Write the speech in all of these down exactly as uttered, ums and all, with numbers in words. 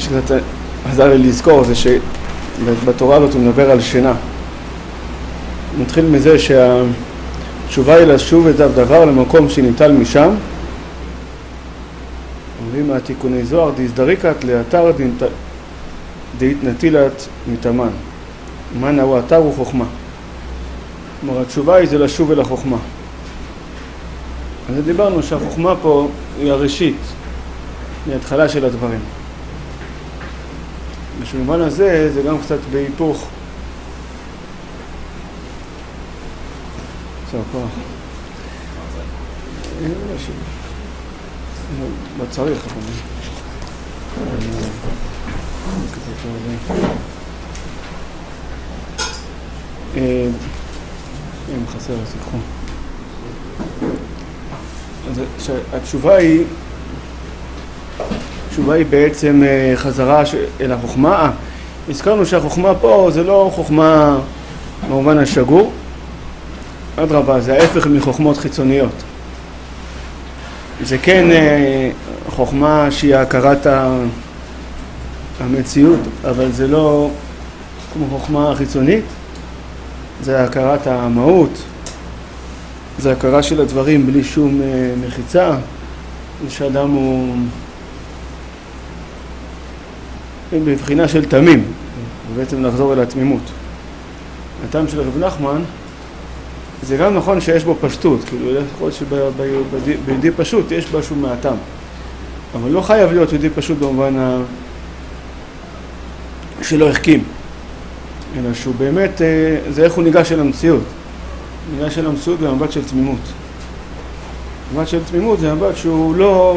שקצת עזר לי לזכור זה שבתורה הזאת הוא מדבר על שינה. נתחיל מזה שהתשובה היא לשוב את הדבר למקום שניטל משם. אומרים מהתיקוני זוהר דהזדריקת לאתר דהתנטילת מתאמן. מה נאו אתר הוא חוכמה. כלומר התשובה היא זה לשוב אל החוכמה. אז דיברנו שהחוכמה פה היא הראשית, היא התחלה של הדברים. בשביל הזה זה גם קצת בהיפוך. בסדר, כוח. לא צריך, אבל... אם חסר, סליחו. אז התשובה היא, התשובה היא בעצם חזרה אל החוכמה. הזכרנו שהחוכמה פה זה לא חוכמה במובן השגור, אדרבה, זה ההפך מחוכמות חיצוניות. זה כן חוכמה שהיא הכרת המציאות, אבל זה לא כמו חוכמה חיצונית, זה הכרת המהות, זה הכרה של הדברים בלי שום מחיצה, שאדם הוא בבחינה של תמים, ובעצם לחזור אל התמימות. הטעם של רב נחמן, זה גם נכון שיש בו פשטות, כאילו יכול להיות שביהודי פשוט יש משהו מהטעם, אבל לא חייב להיות יהודי פשוט במובן ה... שלא החכים, אלא שהוא באמת, זה איך הוא ניגש אל המציאות. ניגש אל המציאות במבט של תמימות. מבט של תמימות זה מבט שהוא לא...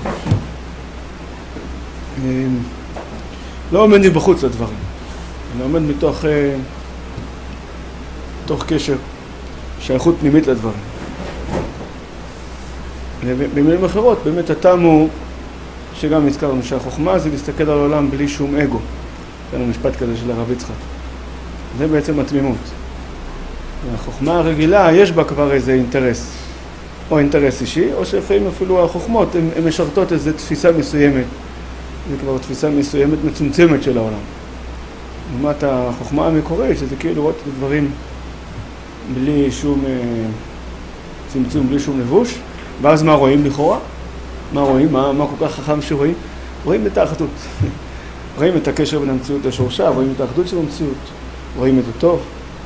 לא עומד מבחוץ לדברים, אלא עומד מתוך, מתוך קשר, שייכות פנימית לדברים. במילים אחרות, באמת הטעם הוא, שגם הזכרנו, שהחוכמה זה להסתכל על העולם בלי שום אגו. כאן המשפט כזה של הרב יצחק. זה בעצם התמימות. החוכמה הרגילה, יש בה כבר איזה אינטרס, או אינטרס אישי, או שלפעמים אפילו החוכמות, הן משרתות איזו תפיסה מסוימת. זה כבר תפיסה מסוימת מצומצמת של העולם. לעומת החוכמה המקורית, שזה כאילו לראות את הדברים בלי שום צמצום, בלי שום לבוש. ואז מה רואים לכאורה? מה רואים? מה, מה כל כך חכם שרואים? רואים את האחדות. רואים את הקשר בין המציאות לשורשה, רואים את האחדות של המציאות, רואים את הטוב.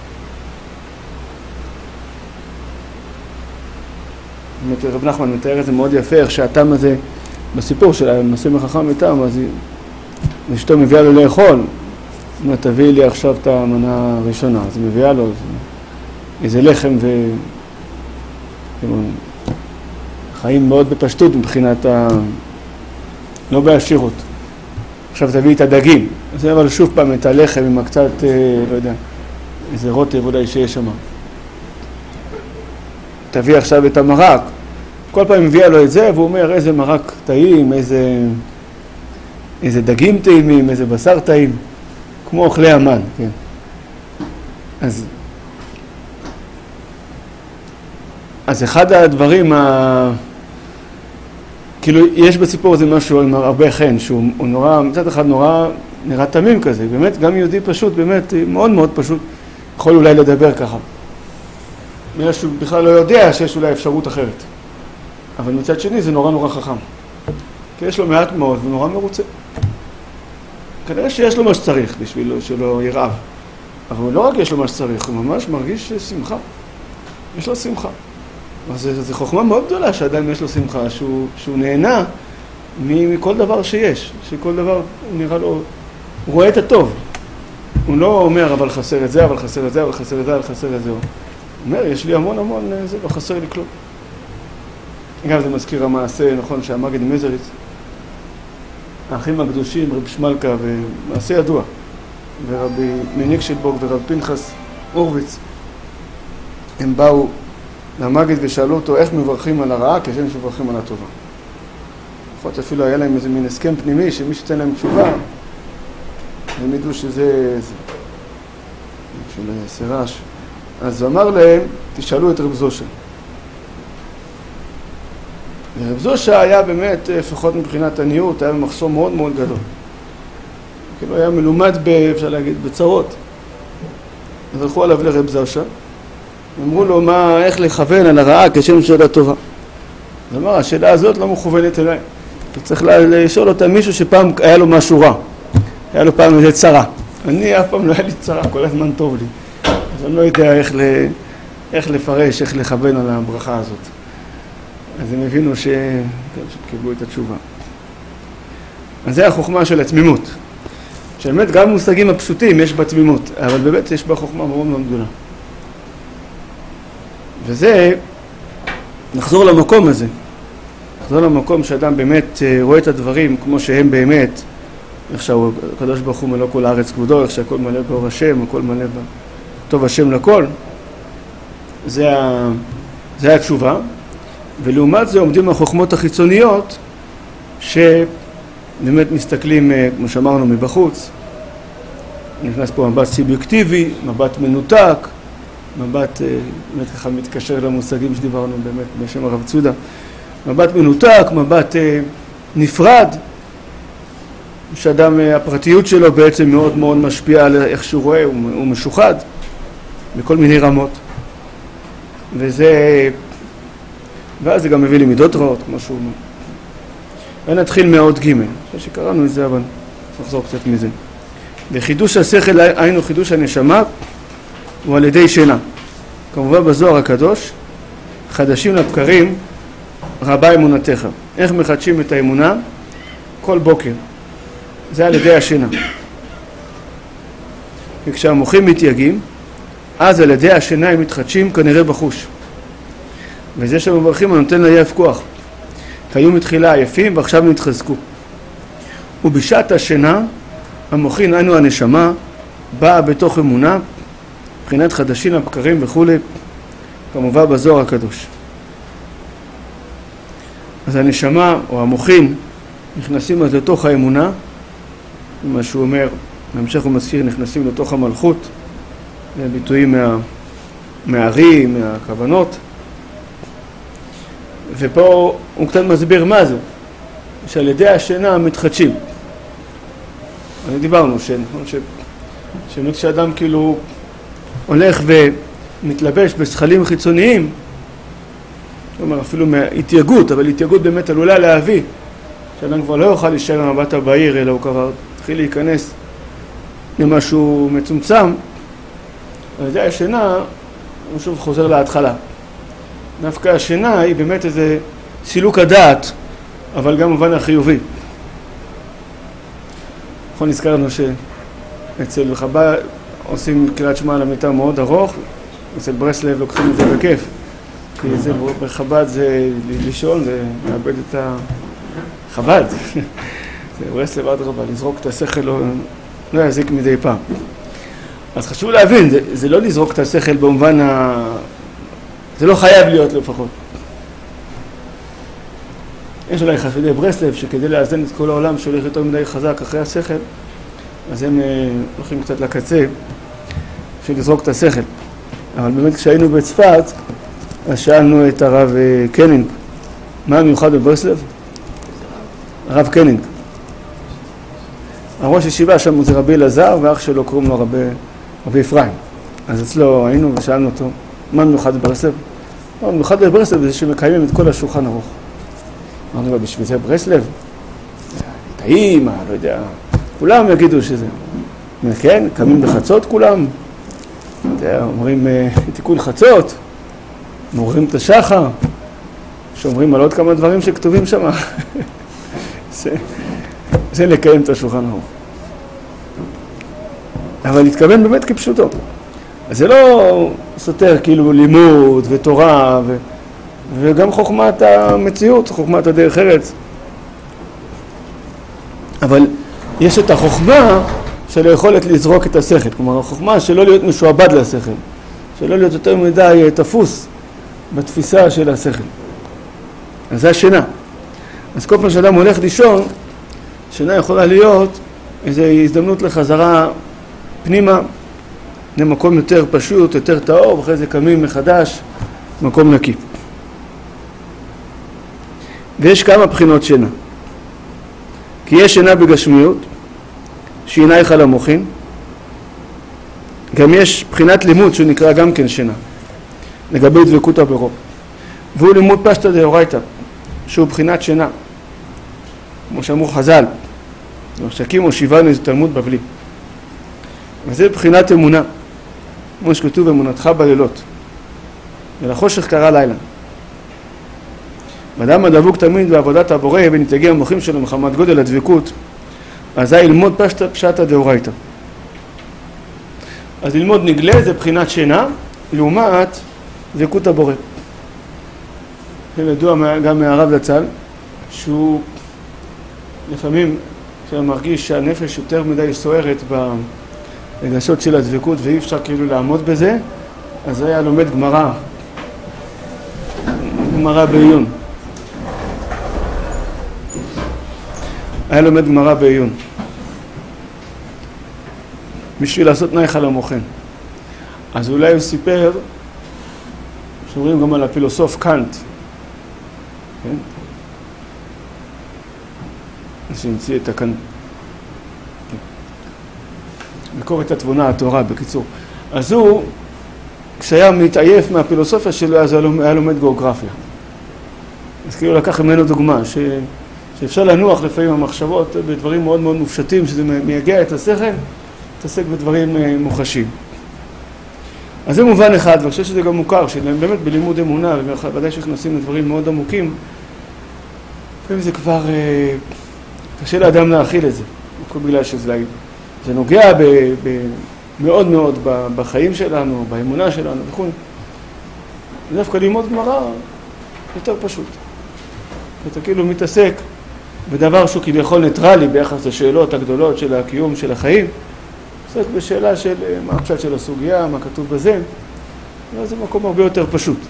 באמת רב נחמן מתאר את זה מאוד יפה, איך שהטעם הזה, בסיפור של המעשה מחכם מטעם, אז אשתו מביאה לו לאכול. אם תביא לי עכשיו את המנה הראשונה, אז היא מביאה לו איזה לחם ו... חיים מאוד בפשטות מבחינת ה... לא בעשירות. עכשיו תביא את הדגים. אז זה אבל שוב פעם את הלחם עם הקצת, לא יודע, איזה רוטב אולי שיש שם. תביא עכשיו את המרק. כל פעם מביאה לו את זה, והוא אומר איזה מרק טעים, איזה, איזה דגים טעימים, איזה בשר טעים. כמו אוכלי המן, כן. אז, אז אחד הדברים, ה... כאילו יש בסיפור הזה משהו עם הרבה חן, שהוא נורא, מצד אחד נורא נראה תמים כזה, באמת גם יהודי פשוט, באמת מאוד מאוד פשוט, יכול אולי לדבר ככה. בגלל שהוא בכלל לא יודע שיש אולי אפשרות אחרת. אבל מצד שני זה נורא נורא חכם. כי יש לו מעט מאוד ונורא מרוצה. כנראה שיש לו מה שצריך בשביל שלא ירעב. אבל לא רק יש לו מה שצריך, הוא ממש מרגיש שמחה. יש לו שמחה. אז זו חוכמה מאוד גדולה שאדם יש לו שמחה, שהוא, שהוא נהנה מכל דבר שיש. שכל דבר הוא נראה לו, הוא רואה את הטוב. הוא לא אומר אבל חסר את זה, אבל חסר את זה, אבל חסר את זה, אבל חסר את זה. הוא אומר, יש לי המון המון, זה לא חסר לי כלום. אגב, זה מזכיר המעשה, נכון, שהמגד מזריץ, האחים הקדושים, רב שמלכה, ומעשה ידוע, ורבי מניקשלבורג ורב פנחס הורוביץ, הם באו למגד ושאלו אותו איך מברכים על הרעה כשם שמברכים על הטובה. לפחות אפילו היה להם איזה מין הסכם פנימי שמי שתן להם תשובה, הם ידעו שזה של סירש. אז הוא אמר להם, תשאלו את רב זושה. רב זושה היה באמת, לפחות מבחינת עניות, היה במחסום מאוד מאוד גדול. כאילו היה מלומד, ב, אפשר להגיד, בצרות. אז הלכו עליו לרב זרשה, אמרו לו מה, איך לכוון על הרעה כשם שאלה טובה. אז אמר, השאלה הזאת לא מכוונת אליי. אתה צריך לשאול אותה מישהו שפעם היה לו משהו רע. היה לו פעם איזה צרה. אני אף פעם לא היה לי צרה, כל הזמן טוב לי. אז אני לא יודע איך, ל... איך לפרש, איך לכוון על הברכה הזאת. אז הם הבינו ש... שקיבלו את התשובה. אז זה החוכמה של התמימות. שבאמת גם מושגים הפשוטים יש בה תמימות, אבל באמת יש בה חוכמה מאוד מאוד גדולה. וזה, נחזור למקום הזה. נחזור למקום שאדם באמת רואה את הדברים כמו שהם באמת, איך שהקדוש ברוך הוא מלא כל הארץ כבודו, איך שהכל מלא באור השם, הכל מלא טוב השם לכל. זה, ה... זה התשובה. ולעומת זה עומדים החוכמות החיצוניות שבאמת מסתכלים, כמו שאמרנו, מבחוץ. נכנס פה מבט סובייקטיבי, מבט מנותק, מבט, באמת ככה מתקשר למושגים שדיברנו באמת בשם הרב צודה. מבט מנותק, מבט נפרד, שאדם, הפרטיות שלו בעצם מאוד מאוד משפיעה על איך שהוא רואה, הוא משוחד בכל מיני רמות. וזה, ואז זה גם מביא למידות רעות, כמו שהוא אומר. ונתחיל מהאות ג', אחרי שקראנו את זה, אבל נחזור קצת מזה. וחידוש השכל, היינו חידוש הנשמה, הוא על ידי שינה. כמובן בזוהר הקדוש, חדשים לבקרים, רבה אמונתך. איך מחדשים את האמונה? כל בוקר. זה על ידי השינה. וכשהמוחים מתייגים, אז על ידי השינה הם מתחדשים כנראה בחוש. וזה שמברכים הנותן לעייף כוח. כי היו מתחילה עייפים ועכשיו נתחזקו. ובשעת השינה, המוחין, היינו הנשמה, באה בתוך אמונה, מבחינת חדשים הבקרים וכו', כמובן בזוהר הקדוש. אז הנשמה או המוחין נכנסים אז לתוך האמונה, מה שהוא אומר, בהמשך הוא מזכיר, נכנסים לתוך המלכות, זה ביטויים מה, מהארי, מהכוונות, ופה הוא קצת מסביר מה זה, שעל ידי השינה מתחדשים. אני דיברנו שנכון, ש... שבאמת שאדם כאילו הולך ומתלבש בשכלים חיצוניים, כלומר אפילו מהתייגות, אבל התייגות באמת עלולה להביא, שאדם כבר לא יוכל להישאר במבט הבהיר, אלא הוא כבר התחיל להיכנס למשהו מצומצם, על ידי השינה הוא שוב חוזר להתחלה. דווקא השינה היא באמת איזה סילוק הדעת, אבל גם במובן החיובי. נכון, נזכרנו שאצל חב"ד עושים קריאת שמע על המיטה מאוד ארוך, אצל ברסלב לוקחים את זה בכיף, כי זה בחב"ד זה לישון, זה מאבד את החב"ד. זה ברסלב עד רבה, לזרוק את השכל לא, לא יזיק מדי פעם. אז חשוב להבין, זה, זה לא לזרוק את השכל במובן ה... זה לא חייב להיות לפחות. יש אולי חסידי ברסלב שכדי לאזן את כל העולם שהולך יותר מדי חזק אחרי השכל, אז הם הולכים קצת לקצה בשביל לזרוק את השכל. אבל באמת כשהיינו בצפת, אז שאלנו את הרב קנינג, מה המיוחד בברסלב? הרב קנינג. הראש ישיבה שם זה רבי אלעזר, ואח שלו קוראים לו רבי, רבי אפרים. אז אצלו היינו ושאלנו אותו, מה מיוחד בברסלב? מה מיוחד בברסלב זה שמקיימים את כל השולחן ערוך. אמרנו לו, בשביל זה ברסלב? טעים, לא יודע, כולם יגידו שזה. כן, קמים בחצות כולם, אומרים תיקון חצות, מעוררים את השחר, שאומרים על עוד כמה דברים שכתובים שם. זה, זה לקיים את השולחן ערוך. אבל להתכוון באמת כפשוטו. אז זה לא סותר כאילו לימוד ותורה ו... וגם חוכמת המציאות, חוכמת הדרך ארץ. אבל יש את החוכמה של היכולת לזרוק את השכל. כלומר, החוכמה שלא להיות משועבד לשכל. שלא להיות יותר מדי תפוס בתפיסה של השכל. אז זה השינה. אז כל פעם שאדם הולך לישון, שינה יכולה להיות איזו הזדמנות לחזרה פנימה, למקום יותר פשוט, יותר טהור, ואחרי זה קמים מחדש, מקום נקי. ויש כמה בחינות שינה. כי יש שינה בגשמיות, שעינייך למוחין. גם יש בחינת לימוד שנקרא גם כן שינה, לגבי דבקות ברוב. והוא לימוד פשטא דאורייתא, שהוא בחינת שינה. כמו שאמרו חז"ל, שהקימו שיבנו איזה תלמוד בבלי. וזה בחינת אמונה, כמו שכתוב אמונתך בלילות. ולחושך קרא לילה. ואדם הדבוק תמיד בעבודת הבורא ונתייגע המוחים שלו מחמת גודל הדבקות, אז זה ללמוד פשטא פשטא דאורייתא. אז ללמוד נגלה זה בחינת שינה, לעומת דבקות הבורא. זה ידוע גם מהרב זצ"ל, שהוא לפעמים כשאתה מרגיש שהנפש יותר מדי סוערת ברגשות של הדבקות ואי אפשר כאילו לעמוד בזה, אז היה לומד גמרא, גמרא בעיון. היה לומד גמרא בעיון. בשביל לעשות נייחה למוחן. אז אולי הוא סיפר, שאומרים גם על הפילוסוף קאנט, כן? שהמציא את הקאנט. ביקורת התבונה, התורה, בקיצור. אז הוא, כשהיה מתעייף מהפילוסופיה שלו, אז היה לומד גיאוגרפיה. אז כאילו לקח ממנו דוגמה, ש... שאפשר לנוח לפעמים המחשבות בדברים מאוד מאוד מופשטים, שזה מייגע את השכל, תעסק בדברים מוחשים. אז זה מובן אחד, ואני חושב שזה גם מוכר, שבאמת בלימוד אמונה, ובוודאי שנכנסים לדברים מאוד עמוקים, לפעמים זה כבר אה, קשה לאדם להכיל את זה, דווקא בגלל שזה זה נוגע ב, ב, מאוד מאוד בחיים שלנו, באמונה שלנו וכו'. דווקא ללמוד גמרא יותר פשוט. אתה כאילו מתעסק בדבר שהוא כביכול ניטרלי ביחס לשאלות הגדולות של הקיום של החיים, מתעסק בשאלה של מה הפשט של הסוגיה, מה כתוב בזה, זה מקום הרבה יותר פשוט.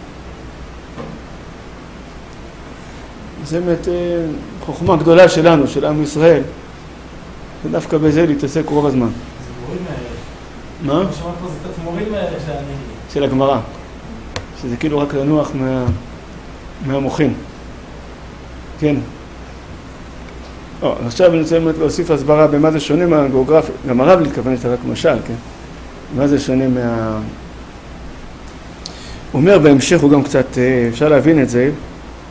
זה באמת חוכמה גדולה שלנו, של עם ישראל, ודווקא בזה להתעסק רוב הזמן. זה מורים מהערך. מה? שמעת פה זה קצת מורים מהערך שאני... של הגמרא, שזה כאילו רק לנוח מה... מהמוחין. כן. או, עכשיו אני רוצה באמת להוסיף הסברה במה זה שונה מהגיאוגרפיה. גם הרב להתכוון את זה רק משל, כן? מה זה שונה מה... הוא אומר בהמשך, הוא גם קצת, אפשר להבין את זה,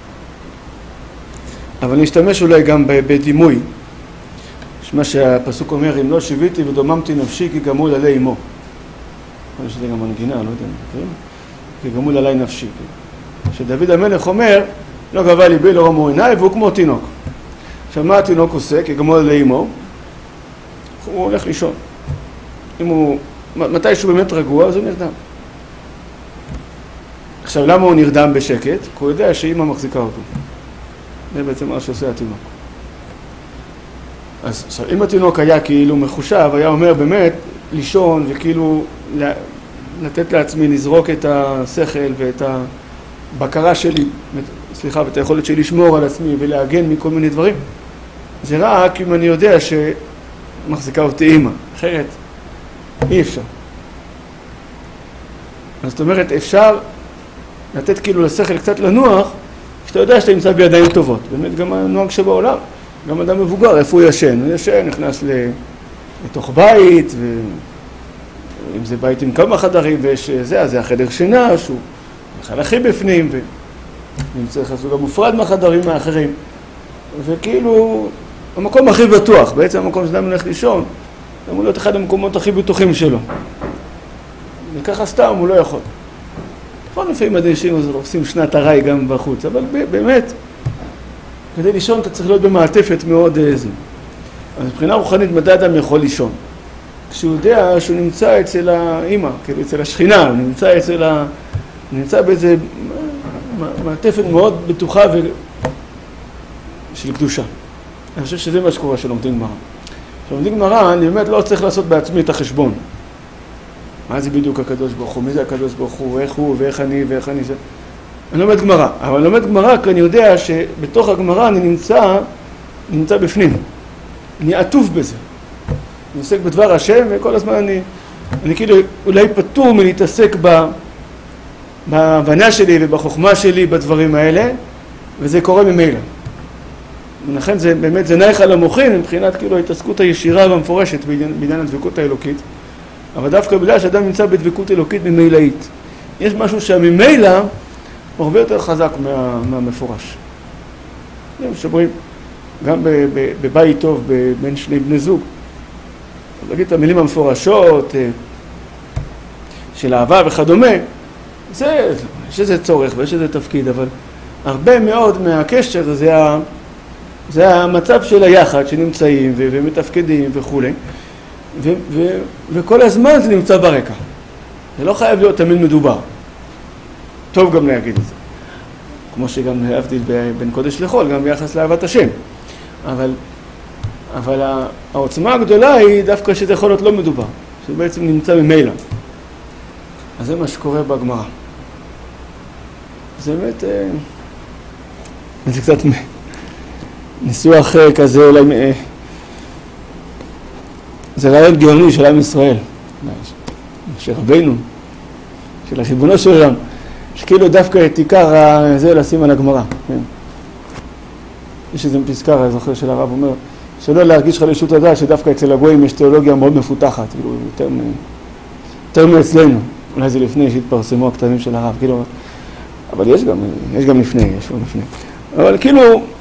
אבל נשתמש אולי גם בדימוי. שמה שהפסוק אומר, אם לא שיוויתי ודוממתי נפשי כי גמול עלי אמו. אני חושב שזה גם מנגינה, לא יודע, כן? כי גמול עלי נפשי. שדוד המלך אומר, לא גבה ליבי לא רמו עיניי, והוא כמו תינוק. עכשיו מה התינוק עושה? כי גמול עלי אמו, הוא הולך לישון. אם הוא, מתי שהוא באמת רגוע, אז הוא נרדם. עכשיו למה הוא נרדם בשקט? כי הוא יודע שאמא מחזיקה אותו. זה בעצם מה שעושה התינוק. אז עכשיו, אם התינוק היה כאילו מחושב, היה אומר באמת לישון וכאילו לתת לעצמי לזרוק את השכל ואת הבקרה שלי, סליחה, ואת היכולת שלי לשמור על עצמי ולהגן מכל מיני דברים. זה רק אם אני יודע שמחזיקה אותי אמא, אחרת אי אפשר. אז זאת אומרת, אפשר לתת כאילו לשכל קצת לנוח, כשאתה יודע שאתה נמצא בידיים טובות. באמת גם הנוהג שבעולם, גם אדם מבוגר, איפה הוא ישן? הוא ישן, נכנס לתוך בית, ואם זה בית עם כמה חדרים, ויש זה, אז זה החדר שינה, שהוא בכלל הכי בפנים, ונמצא חסות גם מופרד מהחדרים האחרים. וכאילו, המקום הכי בטוח, בעצם המקום שאדם הולך לישון, זה אמור להיות אחד המקומות הכי בטוחים שלו. וככה סתם הוא לא יכול. נכון, לפעמים אנשים עושים שנת הרי גם בחוץ, אבל באמת, כדי לישון אתה צריך להיות במעטפת מאוד איזה. אז מבחינה רוחנית, מתי אדם יכול לישון? כשהוא יודע שהוא נמצא אצל האמא, כאילו אצל השכינה, הוא נמצא אצל ה... הוא נמצא באיזה מעטפת מאוד בטוחה ו... של קדושה. אני חושב שזה מה שקורה שלומדים גמרא. שלומדים גמרא, אני באמת לא צריך לעשות בעצמי את החשבון. מה זה בדיוק הקדוש ברוך הוא? מי זה הקדוש ברוך הוא? איך הוא ואיך אני ואיך אני זה? אני לומד גמרא, אבל אני לומד גמרא כי אני יודע שבתוך הגמרא אני נמצא, נמצא בפנים. אני עטוף בזה. אני עוסק בדבר השם וכל הזמן אני, אני כאילו אולי פטור מלהתעסק ב, בהבנה שלי ובחוכמה שלי בדברים האלה, וזה קורה ממילא. ולכן זה באמת, זה נייח על המוחין, מבחינת כאילו ההתעסקות הישירה והמפורשת בעניין, בעניין הדבקות האלוקית. אבל דווקא בגלל שאדם נמצא בדבקות אלוקית ממילאית. יש משהו שהממילא הוא הרבה יותר חזק מה, מהמפורש. שומרים, גם בבית טוב בין שני בני זוג, להגיד את המילים המפורשות של אהבה וכדומה, זה, יש איזה צורך ויש איזה תפקיד, אבל הרבה מאוד מהקשר זה, ה, זה המצב של היחד שנמצאים ו, ומתפקדים וכו'. ו, ו, וכל הזמן זה נמצא ברקע. זה לא חייב להיות תמיד מדובר. טוב גם להגיד את זה. כמו שגם להבדיל בין קודש לחול, גם ביחס לאהבת השם. אבל, אבל העוצמה הגדולה היא דווקא שזה יכול להיות לא מדובר. שזה בעצם נמצא ממילא. אז זה מה שקורה בגמרא. זה באמת, זה קצת ניסוח כזה, אולי, זה רעיון גאוני של עם ישראל, של רבינו, של החיבונו של עולם, שכאילו דווקא את עיקר זה לשים על הגמרא. יש איזה פסקה, אני זוכר של הרב אומר, שלא להרגיש חלישות הדעת שדווקא אצל הגויים יש תיאולוגיה מאוד מפותחת, כאילו יותר, יותר מאצלנו. אולי זה לפני שהתפרסמו הכתבים של הרב, כאילו, אבל יש גם, יש גם לפני, יש גם לפני. אבל כאילו,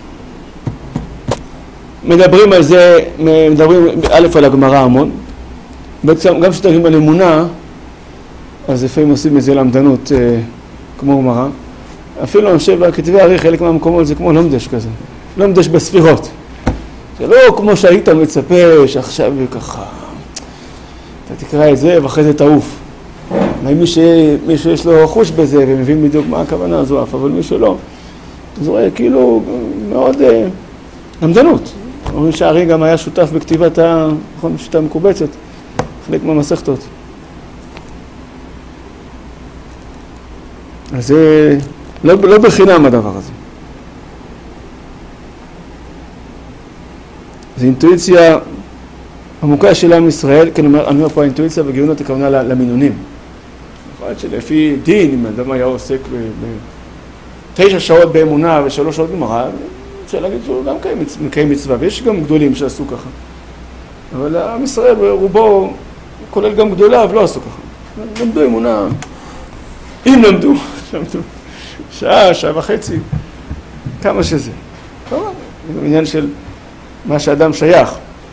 מדברים על זה, מדברים א' על הגמרא המון, בעצם גם כשתרים על אמונה, אז לפעמים עושים איזה למדנות אה, כמו גמרא. אפילו אני חושב, בכתבי הארי חלק מהמקומות זה כמו לומדש כזה, לומדש בספירות. זה לא כמו שהיית מצפה שעכשיו ככה, אתה תקרא את זה ואחרי זה תעוף. מי שיש לו חוש בזה ומבין בדיוק מה הכוונה הזו אף, אבל מי שלא, אז רואה כאילו מאוד אה, למדנות. אומרים שהארי גם היה שותף בכתיבת השיטה המקובצת, חלק מהמסכתות. אז זה לא, לא בחינם הדבר הזה. זו אינטואיציה עמוקה של עם ישראל, כן, אני אומר פה האינטואיציה בגאונות הכוונה למינונים. יכול להיות שלפי דין, אם האדם היה עוסק בתשע שעות באמונה ושלוש שעות גמרא, אפשר להגיד שהוא גם מקיים מצווה, ויש גם גדולים שעשו ככה. אבל עם ישראל ברובו, כולל גם גדוליו, לא עשו ככה. למדו אמונה, אם למדו, למדו, שעה, שעה וחצי, כמה שזה. זה עניין של מה שאדם שייך.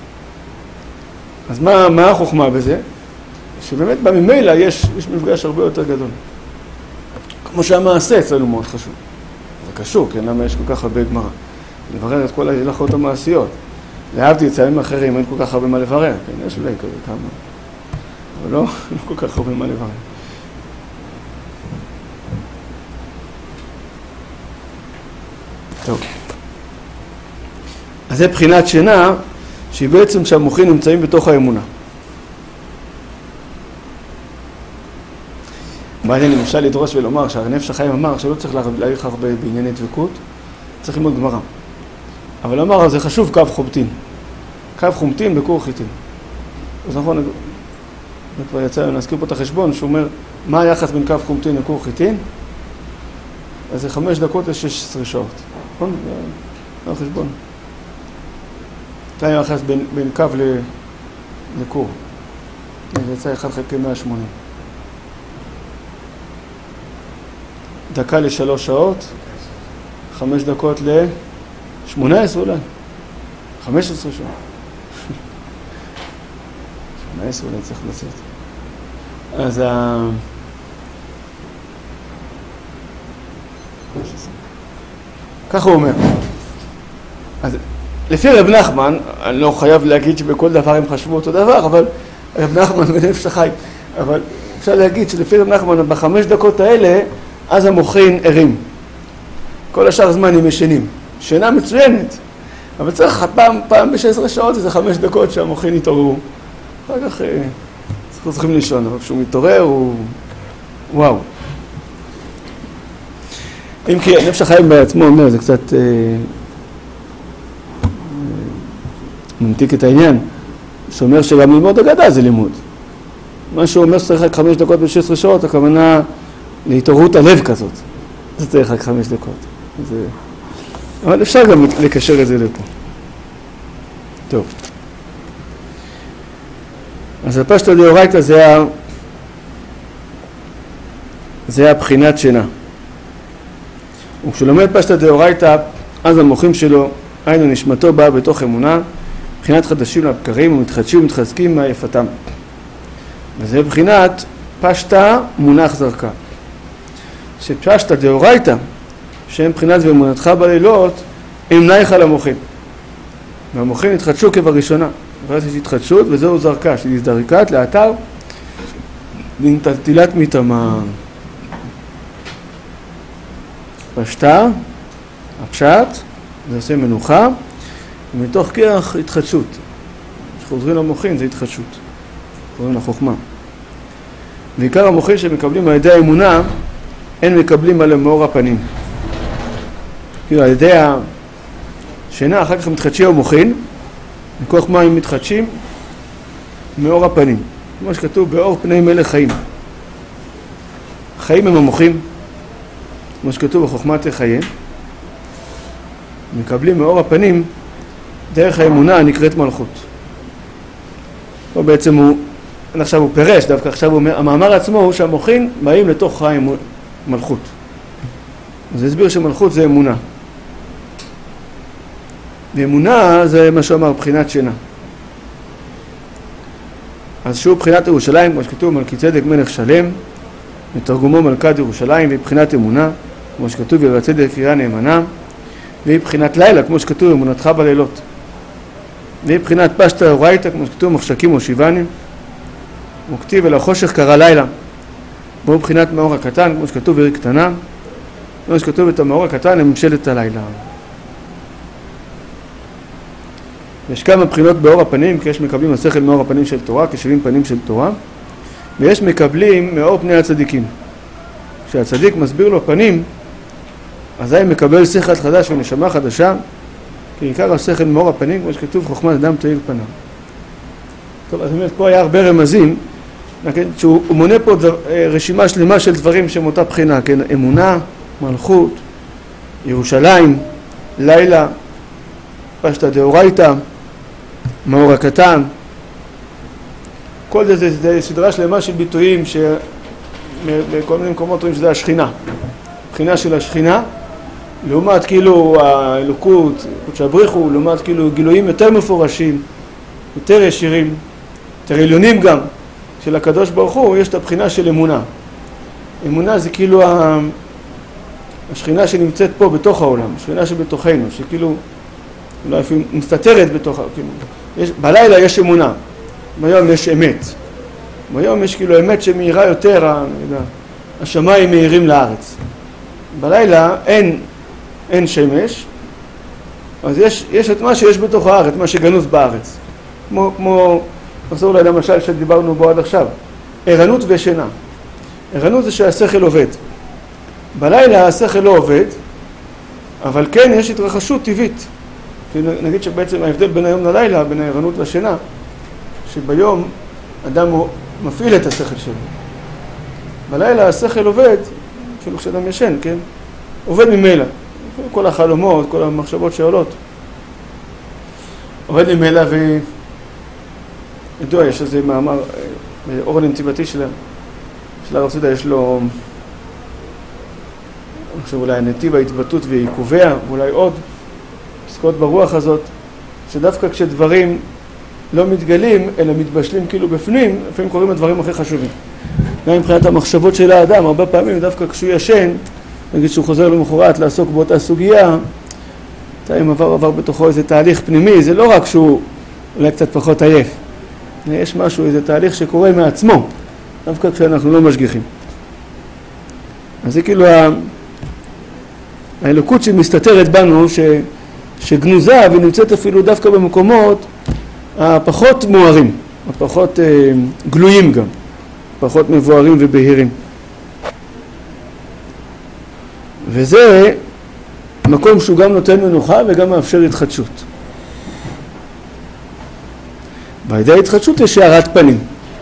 אז מה, מה החוכמה בזה? שבאמת בממילא יש, יש מפגש הרבה יותר גדול. כמו שהמעשה אצלנו מאוד חשוב. זה קשור, כן? למה יש כל כך הרבה גמרא? לברר את כל ההלכות המעשיות. להבדיל אצלם אחרים, אין כל כך הרבה מה לברר. כן, יש אולי כזה כמה. אבל לא, לא כל כך הרבה מה לברר. טוב. אז זה בחינת שינה, שהיא בעצם שהמוחים נמצאים בתוך האמונה. מעניין אם אפשר לדרוש ולומר שהנפש החיים אמר שלא צריך להעריך הרבה בענייני דבקות, צריך ללמוד גמרא. אבל אמר, זה חשוב קו חומטין. קו חומטין בקור חיטין. אז נכון, כבר יצא להזכיר פה את החשבון, שהוא אומר, מה היחס בין קו חומטין לקור חיטין? אז זה חמש דקות לשש עשרה שעות. נכון? זה החשבון. זה היחס בין, בין קו לקור. זה יצא אחד חלקי מאה ושמונים. דקה לשלוש שעות, חמש דקות לשמונה עשרה אולי, חמש עשרה שעות. שמונה עשרה אולי צריך לצאת. אז ה... ככה הוא אומר. אז לפי רב נחמן, אני לא חייב להגיד שבכל דבר הם חשבו אותו דבר, אבל רב נחמן בנפש החיים. אבל אפשר להגיד שלפי רב נחמן, בחמש דקות האלה, אז המוחין ערים. כל השאר זמן הם ישנים. שינה מצוינת. אבל צריך פעם, פעם ב-שש עשרה שעות, איזה חמש דקות שהמוחין יתעוררו. אחר כך אנחנו צריכים לישון, אבל כשהוא מתעורר הוא... וואו. אם כי נפש החיים בעצמו אומר, זה קצת... אה, ממתיק את העניין. שאומר שגם ללמוד אגדה זה לימוד. מה שהוא אומר שצריך רק חמש דקות ב-שש עשרה שעות, הכוונה להתעוררות הלב כזאת. זה צריך רק חמש דקות. זה... אבל אפשר גם לקשר את זה לפה. טוב. אז הפשטא דאורייתא זה ה... זה הבחינת שינה. וכשלומד פשטא דאורייתא, אז המוחים שלו, היינו נשמתו באה בתוך אמונה, בחינת חדשים לבקרים ומתחדשים ומתחזקים מעייפתם. וזה בחינת פשטא מונח זרקה. שפשטא דאורייתא, שהם בחינת ואמונתך בלילות, הם נייך על המוחים. והמוחים התחדשו כבראשונה. ואז יש התחדשות, וזהו זרקה, שהיא זריקת לאתר, ונטלטילת מתאמה. פשטא, הפשט, זה עושה מנוחה, ומתוך כך התחדשות. כשחוזרים למוחים זה התחדשות. חוזרים לחוכמה. ועיקר המוחים שמקבלים על ידי האמונה, הם מקבלים עליהם מאור הפנים. כאילו על ידי השינה, אחר כך מתחדשי המוחים, מכוח מה הם מתחדשים? מאור הפנים. כמו שכתוב, באור פני מלך חיים. חיים הם המוחים, כמו שכתוב בחוכמת החיים. מקבלים מאור הפנים דרך האמונה הנקראת מלכות. פה בעצם הוא, עכשיו הוא פרש, דווקא עכשיו הוא, המאמר עצמו הוא שהמוחים באים לתוך המלכות. אז הסביר שמלכות זה אמונה. ואמונה זה מה שאומר בחינת שינה. אז שהוא בחינת ירושלים, כמו שכתוב מלכי צדק מלך שלם, מתרגומו מלכת ירושלים, והיא בחינת אמונה, כמו שכתוב ירא צדק קריאה נאמנה, והיא בחינת לילה, כמו שכתוב אמונתך בלילות. והיא בחינת פשטא דאורייתא, כמו שכתוב מחשכים מושיבני, וכתיב אל החושך קרא לילה. והוא בחינת מאור הקטן, כמו שכתוב עיר קטנה, כמו שכתוב את המאור הקטן לממשלת הלילה. יש כמה בחינות באור הפנים, כי יש מקבלים השכל מאור הפנים של תורה, כשבעים פנים של תורה, ויש מקבלים מאור פני הצדיקים. כשהצדיק מסביר לו פנים, אזי מקבל שכל חדש ונשמה חדשה, כי עיקר השכל מאור הפנים, כמו שכתוב, חוכמת אדם תאיר פניו. טוב, אז באמת, פה היה הרבה רמזים, שהוא מונה פה דבר, רשימה שלמה של דברים שהם אותה בחינה, כן? אמונה, מלכות, ירושלים, לילה, פשטא דאורייתא, מאור הקטן. כל זה, זה, זה סדרה שלמה של ביטויים שבכל מיני מקומות רואים שזה השכינה. בחינה של השכינה, לעומת כאילו האלוקות, קודש הבריחו, לעומת כאילו גילויים יותר מפורשים, יותר ישירים, יותר עליונים גם, של הקדוש ברוך הוא, יש את הבחינה של אמונה. אמונה זה כאילו השכינה שנמצאת פה בתוך העולם, השכינה שבתוכנו, שכאילו אולי אפילו מסתתרת בתוך, כאילו, יש, בלילה יש אמונה, ביום יש אמת. ביום יש כאילו אמת שמאירה יותר, אני יודע, השמיים מאירים לארץ. בלילה אין, אין שמש, אז יש, יש את מה שיש בתוך הארץ, מה שגנוז בארץ. כמו, כמו, נחזור אולי למשל שדיברנו בו עד עכשיו, ערנות ושינה. ערנות זה שהשכל עובד. בלילה השכל לא עובד, אבל כן יש התרחשות טבעית. נגיד שבעצם ההבדל בין היום ללילה, בין הערנות לשינה, שביום אדם מפעיל את השכל שלו. בלילה השכל עובד, אפילו כשאדם ישן, כן? עובד ממילא. כל החלומות, כל המחשבות שעולות. עובד ממילא ו... ידוע, יש איזה מאמר, אור הנציבתי של, של הרב צודה, יש לו, אני חושב אולי נתיב ההתבטאות ועיכוביה, ואולי עוד, עסקות ברוח הזאת, שדווקא כשדברים לא מתגלים, אלא מתבשלים כאילו בפנים, לפעמים קוראים לדברים הכי חשובים. גם מבחינת המחשבות של האדם, הרבה פעמים דווקא כשהוא ישן, נגיד שהוא חוזר למחרת לעסוק באותה סוגיה, אם עבר עבר בתוכו איזה תהליך פנימי, זה לא רק שהוא אולי קצת פחות עייף. יש משהו, איזה תהליך שקורה מעצמו, דווקא כשאנחנו לא משגיחים. אז זה כאילו האלוקות שמסתתרת בנו, ש... שגנוזה ונמצאת אפילו דווקא במקומות הפחות מוארים, הפחות אה, גלויים גם, פחות מבוארים ובהירים. וזה מקום שהוא גם נותן מנוחה וגם מאפשר התחדשות. בידי ההתחדשות יש הארת פנים.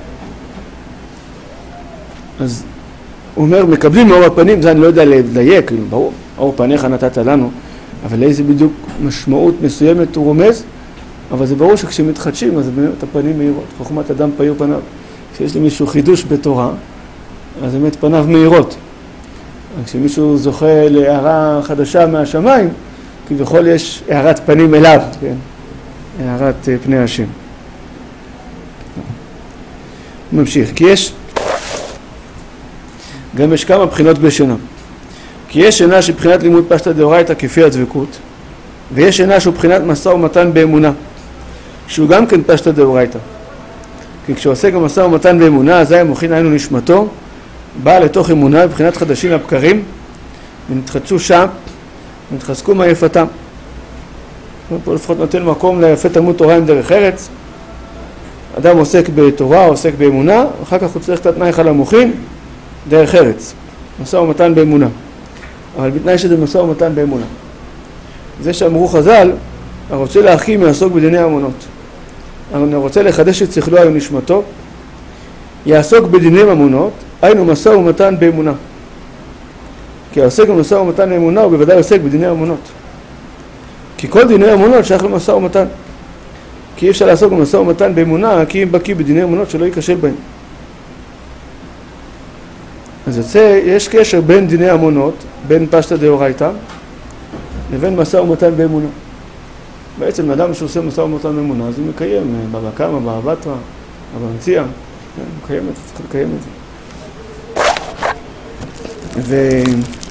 אז הוא אומר, מקבלים מאור הפנים, זה אני לא יודע לדייק, ברור, אור פניך נתת לנו, אבל לאיזה בדיוק משמעות מסוימת הוא רומז, אבל זה ברור שכשמתחדשים, אז באמת הפנים מהירות, חוכמת אדם פעיר פניו. כשיש למישהו חידוש בתורה, אז באמת פניו מהירות. כשמישהו זוכה להערה חדשה מהשמיים, כביכול יש הערת פנים אליו, כן? הערת פני השם. ממשיך, כי יש, גם יש כמה בחינות בשינה. כי יש שינה שבחינת לימוד פשטא דאורייתא כפי הדבקות, ויש שינה שהוא בחינת משא ומתן באמונה, שהוא גם כן פשטא דאורייתא. כי כשעושה גם משא ומתן באמונה, אזי המוחין היינו נשמתו, באה לתוך אמונה בבחינת חדשים לבקרים, ונתחדשו שם, ונתחזקו מעייפתם. פה לפחות נותן מקום ליפה תלמוד תורה עם דרך ארץ. אדם עוסק בתורה, עוסק באמונה, אחר כך הוא צריך את התנאי חל המוחין, דרך ארץ. משא ומתן באמונה. אבל בתנאי שזה משא ומתן באמונה. זה שאמרו חז"ל, הרוצה להחכים יעסוק בדיני המונות. אני רוצה לחדש את שכלו על נשמתו, יעסוק בדיני ממונות, היינו משא ומתן באמונה. כי העוסק במשא ומתן באמונה הוא בוודאי עוסק בדיני המונות. כי כל דיני המונות שייך למשא ומתן. כי אי אפשר לעסוק במשא ומתן באמונה, כי אם בקיא בדיני המונות שלא ייכשל בהם. אז יוצא, יש קשר בין דיני המונות, בין פשטא דאורייתא, לבין משא ומתן באמונה. בעצם אדם שעושה משא ומתן באמונה, אז הוא מקיים בבא קמא, בבא בתרא, בבא מציעא, הוא מקיים את זה, צריך לקיים את זה. ו...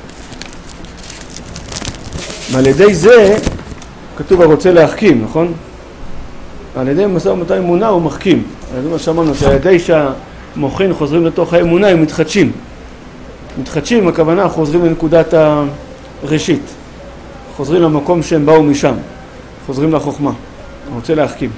ועל ידי זה, כתוב הרוצה להחכים, נכון? על ידי משא ומתן אמונה הוא מחכים. על ידי מה שאמרנו, שעל ידי שהמוחין חוזרים לתוך האמונה, הם מתחדשים. מתחדשים, הכוונה, חוזרים לנקודת הראשית. חוזרים למקום שהם באו משם. חוזרים לחוכמה. רוצה להחכים.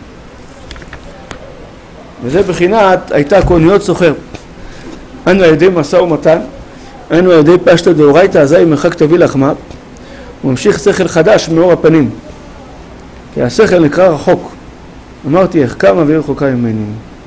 וזה בחינת, הייתה קוניות סוחר. אנו על ידי משא ומתן, אנו על ידי פשטא דאורייתא, אזי מרחק תביא לחמה, וממשיך שכל חדש מאור הפנים. כי השכל נקרא רחוק. אמרתי, איך כמה והיא רחוקה ממני.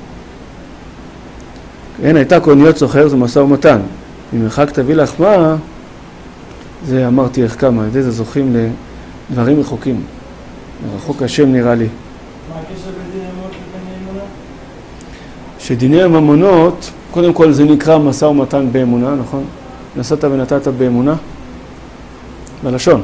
כן, הייתה קוניות סוחר, זה משא ומתן. אם מרחק תביא לחמה, זה אמרתי, איך כמה. על ידי זה זוכים לדברים רחוקים. רחוק השם נראה לי. מה הקשר בין דיני הממונות לבין האמונה? שדיני הממונות, קודם כל זה נקרא משא ומתן באמונה, נכון? נשאת ונתת באמונה, בלשון.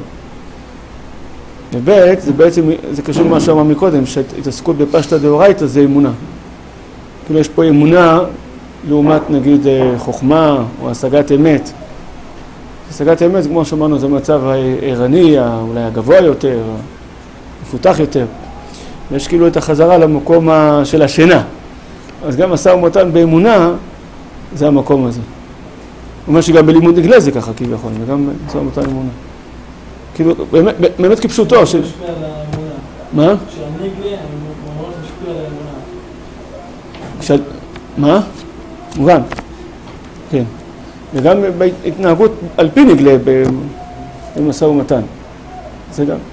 וב' זה בעצם, זה קשור למה שאמר מקודם, שהתעסקות בפשטא דאורייתא זה אמונה. כאילו יש פה אמונה לעומת נגיד חוכמה או השגת אמת. השגת אמת, כמו שאמרנו, זה מצב הערני, אולי הגבוה יותר, מפותח יותר. ויש כאילו את החזרה למקום של השינה. אז גם משא ומתן באמונה זה המקום הזה. הוא אומר שגם בלימוד נגלה זה ככה כביכול, וגם משא ומתן אמונה. כאילו, באמת, באמת כפשוטו של... משפיע על האמונה. מה? כשהנגלה, הממונות משפיע על האמונה. כש... מה? מובן. כן. וגם בהתנהגות על פי נגלה במשא ומתן. זה גם.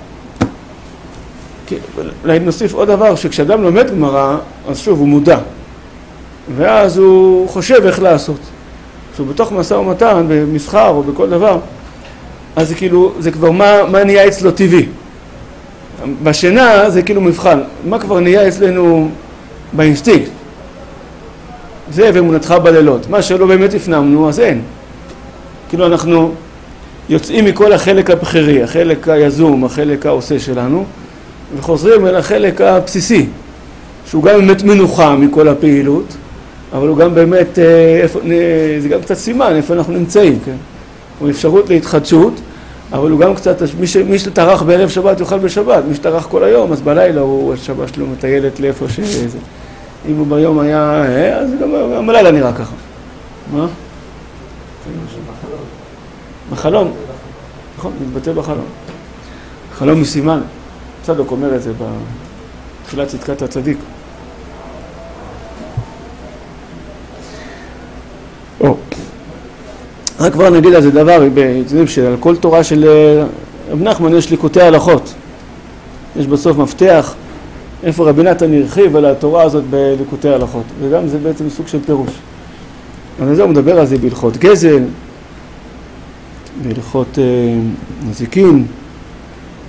אולי נוסיף עוד דבר, שכשאדם לומד גמרא, אז שוב, הוא מודע. ואז הוא חושב איך לעשות. כשהוא בתוך משא ומתן, במסחר או בכל דבר, אז זה כאילו, זה כבר מה, מה נהיה אצלו טבעי. בשינה זה כאילו מבחן. מה כבר נהיה אצלנו באינסטינקט? זה ואמונתך בלילות. מה שלא באמת הפנמנו, אז אין. כאילו אנחנו יוצאים מכל החלק הבחירי, החלק היזום, החלק העושה שלנו, וחוזרים אל החלק הבסיסי, שהוא גם באמת מנוחה מכל הפעילות, אבל הוא גם באמת, איפה, זה גם קצת סימן איפה אנחנו נמצאים, כן? הוא אפשרות להתחדשות, אבל הוא גם קצת, מי, ש, מי שטרח בערב שבת יאכל בשבת, מי שטרח כל היום, אז בלילה הוא השבת שלו מטיילת לאיפה שזה. אם הוא ביום היה, אז גם, גם בלילה נראה ככה. מה? בחלום. נכון, מתבטא בחלום. חלום מסימן. צדוק אומר את זה בתחילת צדקת הצדיק. או. רק כבר נגיד על זה דבר, יודעים שעל כל תורה של רב נחמן יש ליקוטי הלכות. יש בסוף מפתח, איפה רבי נתן הרחיב על התורה הזאת בליקוטי הלכות. וגם זה בעצם סוג של פירוש. אז זה הוא מדבר על זה בהלכות גזל, בהלכות אה, נזיקין,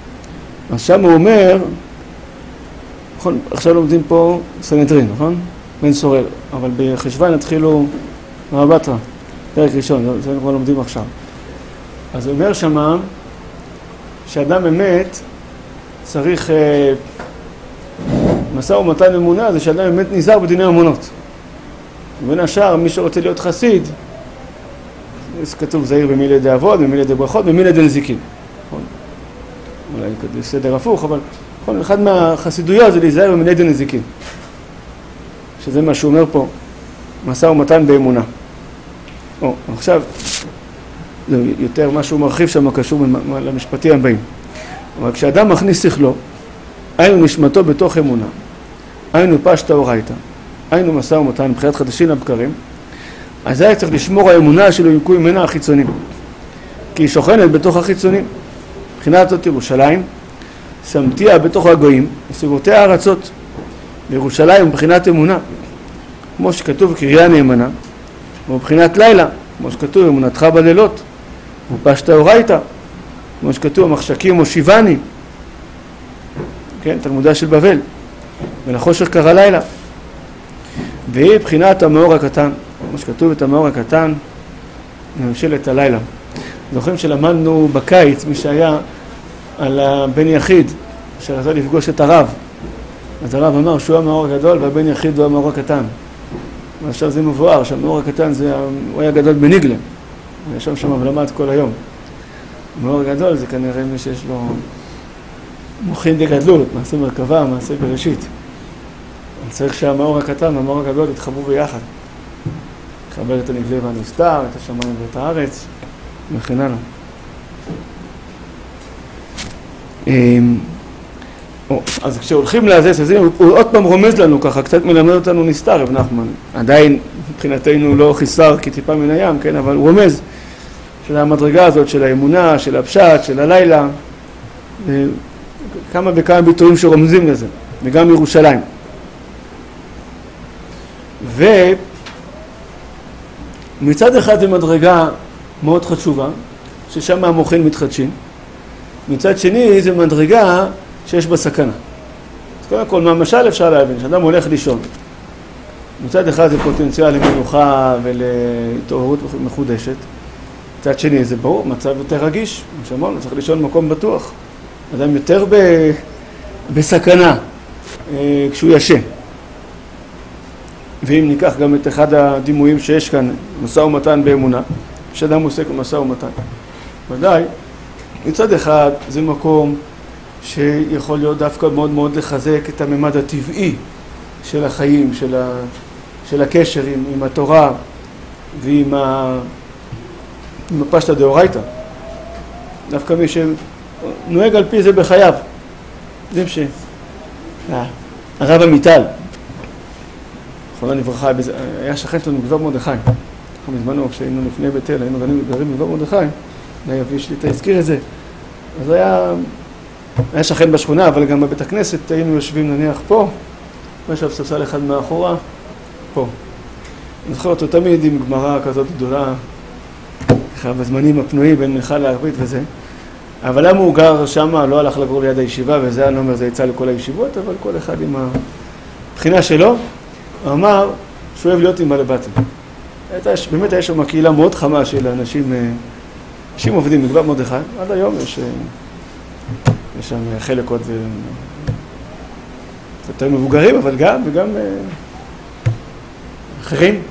אז שם הוא אומר, נכון, עכשיו לומדים פה סנהדרין, נכון? בן סורר, אבל בחשוון התחילו בבא בתרא, פרק ראשון, זה אנחנו לומדים עכשיו. אז הוא אומר שמה, שאדם אמת צריך, אה, משא ומתן אמונה, זה שאדם אמת נזהר בדיני אמונות. ובין השאר, מי שרוצה להיות חסיד, זה כתוב זהיר במילי ידי אבות, במילי ידי ברכות, במילי ידי נזיקין. נכון? אולי כזה סדר הפוך, אבל נכון, אחד מהחסידויות זה להיזהר במילי ידי נזיקין. שזה מה שהוא אומר פה, משא ומתן באמונה. או, עכשיו, זה יותר מה שהוא מרחיב שם קשור למשפטים הבאים. אבל כשאדם מכניס שכלו, היינו נשמתו בתוך אמונה, היינו פשטה אורייתא, היינו משא ומתן, מבחינת חדשים לבקרים, אז היה צריך לשמור האמונה שלו ינקו ממנה החיצונים. כי היא שוכנת בתוך החיצונים. מבחינת זאת ירושלים, שמתיה בתוך הגויים, וסביבותיה הארצות. בירושלים מבחינת אמונה, כמו שכתוב קריה נאמנה, ומבחינת לילה, כמו שכתוב אמונתך בלילות, ופשטה אורייתא, כמו שכתוב המחשכים מושיבני, כן, תלמודה של בבל, ולחושך קרא לילה. והיא בחינת המאור הקטן, כמו שכתוב את המאור הקטן, ממשלת הלילה. זוכרים שלמדנו בקיץ, מי שהיה על הבן יחיד, שרצה לפגוש את הרב. אז הרב אמר שהוא המאור הגדול והבן יחיד הוא המאור הקטן. ועכשיו זה מבואר, שהמאור הקטן זה, הוא היה גדול בניגלה. הוא ישב שם ולמד כל היום. המאור הגדול זה כנראה מי שיש לו מוחין דגדלות, מעשה מרכבה, מעשה בראשית. אבל צריך שהמאור הקטן והמאור הגדול יתחברו ביחד. לחבר את הנגלה והנסתר, את השמיים ואת הארץ, וכן הלאה. אז כשהולכים לזה, הוא עוד פעם רומז לנו ככה, קצת מלמד אותנו נסתר, רב נחמן. עדיין מבחינתנו לא חיסר כטיפה מן הים, כן? אבל הוא רומז של המדרגה הזאת, של האמונה, של הפשט, של הלילה, כמה וכמה ביטויים שרומזים לזה, וגם ירושלים. ומצד אחד זה מדרגה מאוד חשובה, ששם המוחין מתחדשים. מצד שני זה מדרגה שיש בה סכנה. אז קודם כל, מהמשל אפשר להבין, שאדם הולך לישון. מצד אחד זה פוטנציאל למנוחה ולהתעוררות מחודשת. מצד שני זה ברור, מצב יותר רגיש. כמו שאמרנו, צריך לישון במקום בטוח. אדם יותר ב... בסכנה אה, כשהוא ישן. ואם ניקח גם את אחד הדימויים שיש כאן, משא ומתן באמונה, שאדם עוסק במשא ומתן. ודאי, מצד אחד זה מקום שיכול להיות דווקא מאוד מאוד לחזק את הממד הטבעי של החיים, של, ה... של הקשר עם, עם התורה ועם ה... עם הפשטה דאורייתא. דווקא מי שנוהג על פי זה בחייו. יודעים ש... הרב עמיטל, זכרונה לברכה, היה שכן שלנו בגבעת מרדכי. אנחנו בזמנו, כשהיינו לפני בית אל, היינו גרים בגבעת מרדכי, אולי אבי שליטה הזכיר את זה. אז היה, היה שכן בשכונה, אבל גם בבית הכנסת היינו יושבים נניח פה, וישב ספסל אחד מאחורה, פה. אני זוכר אותו תמיד עם גמרא כזאת גדולה, ככה בזמנים הפנויים בין מנחה לערבית וזה. אבל למה הוא גר שם, לא הלך לגור ליד הישיבה, וזה אני אומר, זה יצא לכל הישיבות, אבל כל אחד עם הבחינה שלו, הוא אמר שהוא אוהב להיות עם בעלי בתים. באמת היה שם קהילה מאוד חמה של אנשים, אנשים עובדים בגבעת מרדכי, עד היום יש, יש שם חלק עוד יותר מבוגרים, אבל גם וגם אחרים.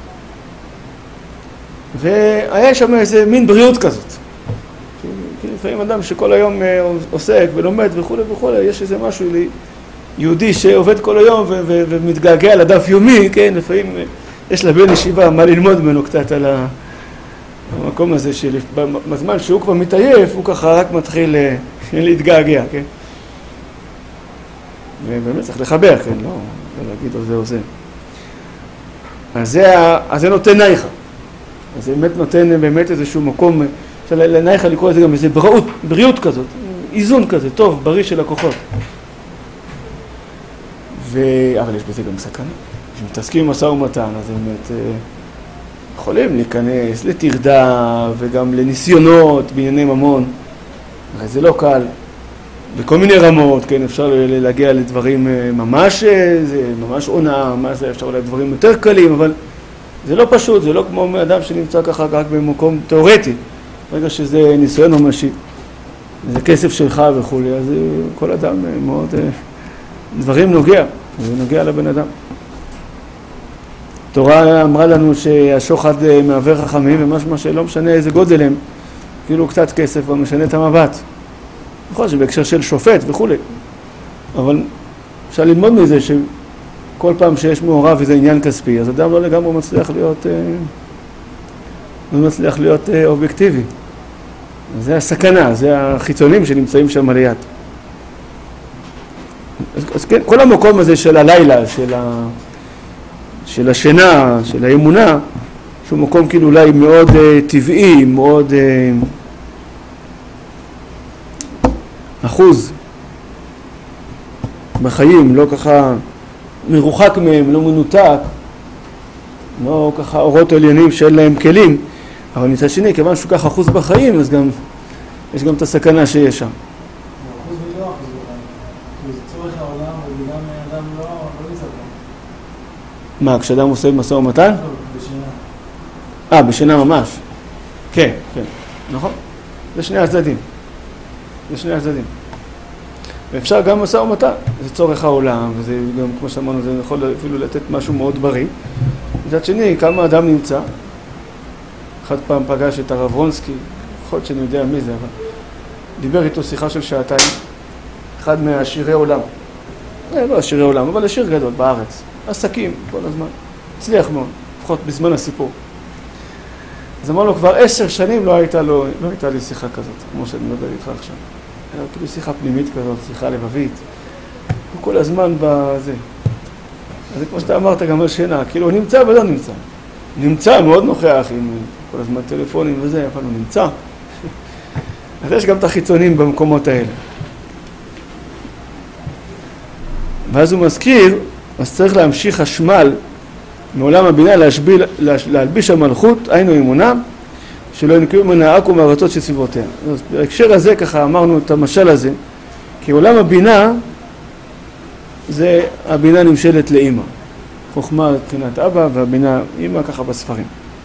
והיה שם איזה מין בריאות כזאת. כי לפעמים אדם שכל היום עוסק ולומד וכו' וכו', יש איזה משהו יהודי שעובד כל היום ו- ו- ומתגעגע לדף יומי, כן, לפעמים יש לבן ישיבה מה ללמוד ממנו קצת על המקום הזה, שבזמן שהוא כבר מתעייף, הוא ככה רק מתחיל להתגעגע, כן. ובאמת צריך לחבר, כן, לא, לא להגיד או זה או זה. אז זה, אז זה נותן נייחה. אז זה באמת נותן באמת איזשהו מקום, אפשר לנייחה לקרוא לזה גם איזו בריאות, בריאות כזאת, איזון כזה, טוב, בריא של הכוחות. ו... אבל יש בזה גם סכנה. כשמתעסקים עם משא ומתן, אז הם באמת יכולים להיכנס לטרדה וגם לניסיונות בענייני ממון. הרי זה לא קל. בכל מיני רמות, כן, אפשר להגיע לדברים ממש, זה ממש עונה, ממש זה אפשר לדברים יותר קלים, אבל זה לא פשוט, זה לא כמו אדם שנמצא ככה רק במקום תיאורטי, ברגע שזה ניסיון ממשי, זה כסף שלך וכו', אז כל אדם מאוד, דברים נוגע, זה נוגע לבן אדם. התורה אמרה לנו שהשוחד מעוור חכמים, ומשמע שלא משנה איזה גודל הם, כאילו קצת כסף, אבל משנה את המבט. נכון שבהקשר של שופט וכו', אבל אפשר ללמוד מזה שכל פעם שיש מעורב איזה עניין כספי, אז אדם לא לגמרי מצליח להיות, לא מצליח להיות אובייקטיבי. זה הסכנה, זה החיצונים שנמצאים שם ליד. אז, אז כן, כל המקום הזה של הלילה, של, ה, של השינה, של האמונה, שהוא מקום כאילו אולי מאוד uh, טבעי, מאוד uh, אחוז בחיים, לא ככה מרוחק מהם, לא מנותק, לא ככה אורות עליונים שאין להם כלים, אבל מצד שני, כיוון שהוא ככה אחוז בחיים, אז גם יש גם את הסכנה שיש שם. אחוז ולא אחוז בחיים. זה צורך העולם, וגם אדם לא נמצא פה. מה, כשאדם עושה משא ומתן? בשינה. אה, בשינה ממש. כן, כן, נכון. זה שני הצדדים. זה שני הצדדים. ואפשר גם משא ומתן. זה צורך העולם, וזה גם, כמו שאמרנו, זה יכול אפילו לתת משהו מאוד בריא. מצד שני, כמה אדם נמצא. אחד פעם פגש את הרב רונסקי, יכול להיות שאני יודע מי זה, אבל דיבר איתו שיחה של שעתיים, אחד מהשירי עולם. לא השירי עולם, אבל השיר גדול בארץ. עסקים, כל הזמן. הצליח מאוד, לפחות בזמן הסיפור. אז אמר לו, כבר עשר שנים לא הייתה, לו, לא הייתה לי שיחה כזאת, כמו שאני מדבר איתך עכשיו. היה כאילו שיחה פנימית כזאת, שיחה לבבית. וכל הזמן בזה. אז כמו שאתה אמרת גם על שינה, כאילו הוא נמצא ולא נמצא. נמצא, מאוד נוכח עם כל הזמן טלפונים וזה, אבל הוא נמצא. אז יש גם את החיצונים במקומות האלה. ואז הוא מזכיר, אז צריך להמשיך חשמל מעולם הבינה, להשביל, להלביש המלכות, היינו אמונה, שלא ינקו ממנה עכו"ם והארצות שסביבותיה. אז בהקשר הזה, ככה אמרנו את המשל הזה, כי עולם הבינה, זה הבינה נמשלת לאמא. חוכמה מבחינת אבא והבינה אמא, ככה בספרים.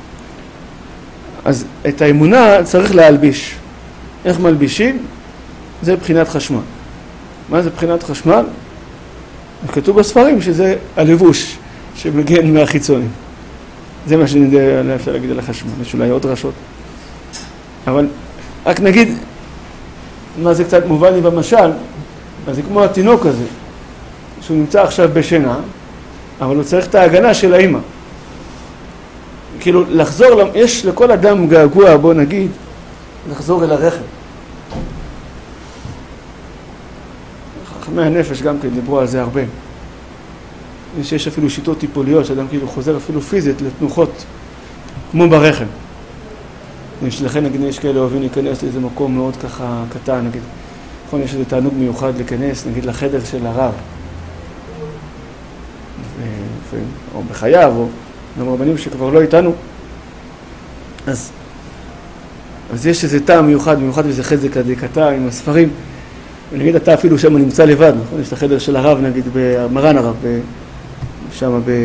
אז את האמונה צריך להלביש. איך מלבישים? זה בחינת חשמל. מה זה בחינת חשמל? כתוב בספרים שזה הלבוש שמגן מהחיצונים. זה מה שאני יודע, אפשר להגיד על החשמל. יש אולי עוד רשות. אבל רק נגיד מה זה קצת מובן לי במשל, אז זה כמו התינוק הזה, שהוא נמצא עכשיו בשינה, אבל הוא צריך את ההגנה של האמא. כאילו לחזור, יש לכל אדם געגוע, בוא נגיד, לחזור אל הרחם. חכמי הנפש גם כן דיברו על זה הרבה. יש, יש אפילו שיטות טיפוליות שאדם כאילו חוזר אפילו פיזית לתנוחות כמו ברחם. לכן נגיד יש כאלה אוהבים להיכנס לאיזה מקום מאוד ככה קטן, נגיד, נכון, יש איזה תענוג מיוחד להיכנס, נגיד לחדר של הרב. או בחייו, או גם רבנים שכבר לא איתנו. אז, אז יש איזה טעם מיוחד, מיוחד וזה חזק הדקתה עם הספרים. ונגיד אתה אפילו שם נמצא לבד, נכון? יש את החדר של הרב, נגיד, במרן הרב, ב, שם ב...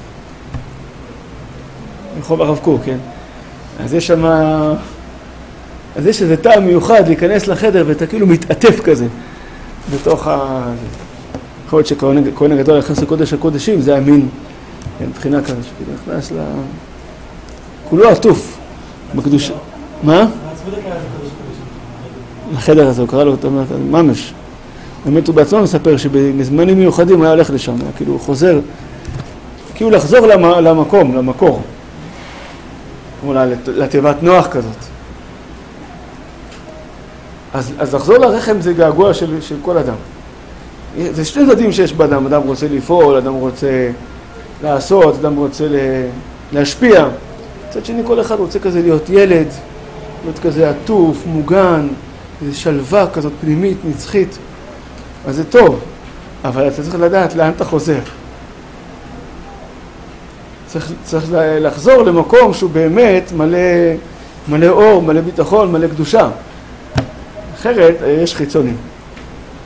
ברחוב הרב קוק, כן? אז יש שם... אז יש איזה טעם מיוחד להיכנס לחדר ואתה כאילו מתעטף כזה בתוך ה... יכול להיות שכהן הגדול נכנס לקודש הקודשים, זה המין, מבחינה כזה שכאילו נכנס ל... כולו עטוף בקדושה. מה? לחדר הזה, הוא קרא לו, ממש. באמת הוא בעצמו מספר שבזמנים מיוחדים הוא היה הולך לשם, היה כאילו חוזר, כאילו לחזור למקום, למקור. כמו לתיבת נוח כזאת. אז, אז לחזור לרחם זה געגוע של, של כל אדם. זה שני צדדים שיש באדם, אדם רוצה לפעול, אדם רוצה לעשות, אדם רוצה להשפיע. מצד שני כל אחד רוצה כזה להיות ילד, להיות כזה עטוף, מוגן, איזו שלווה כזאת פנימית, נצחית. אז זה טוב, אבל אתה צריך לדעת לאן אתה חוזר. צריך, צריך לחזור למקום שהוא באמת מלא, מלא אור, מלא ביטחון, מלא קדושה. אחרת יש חיצונים.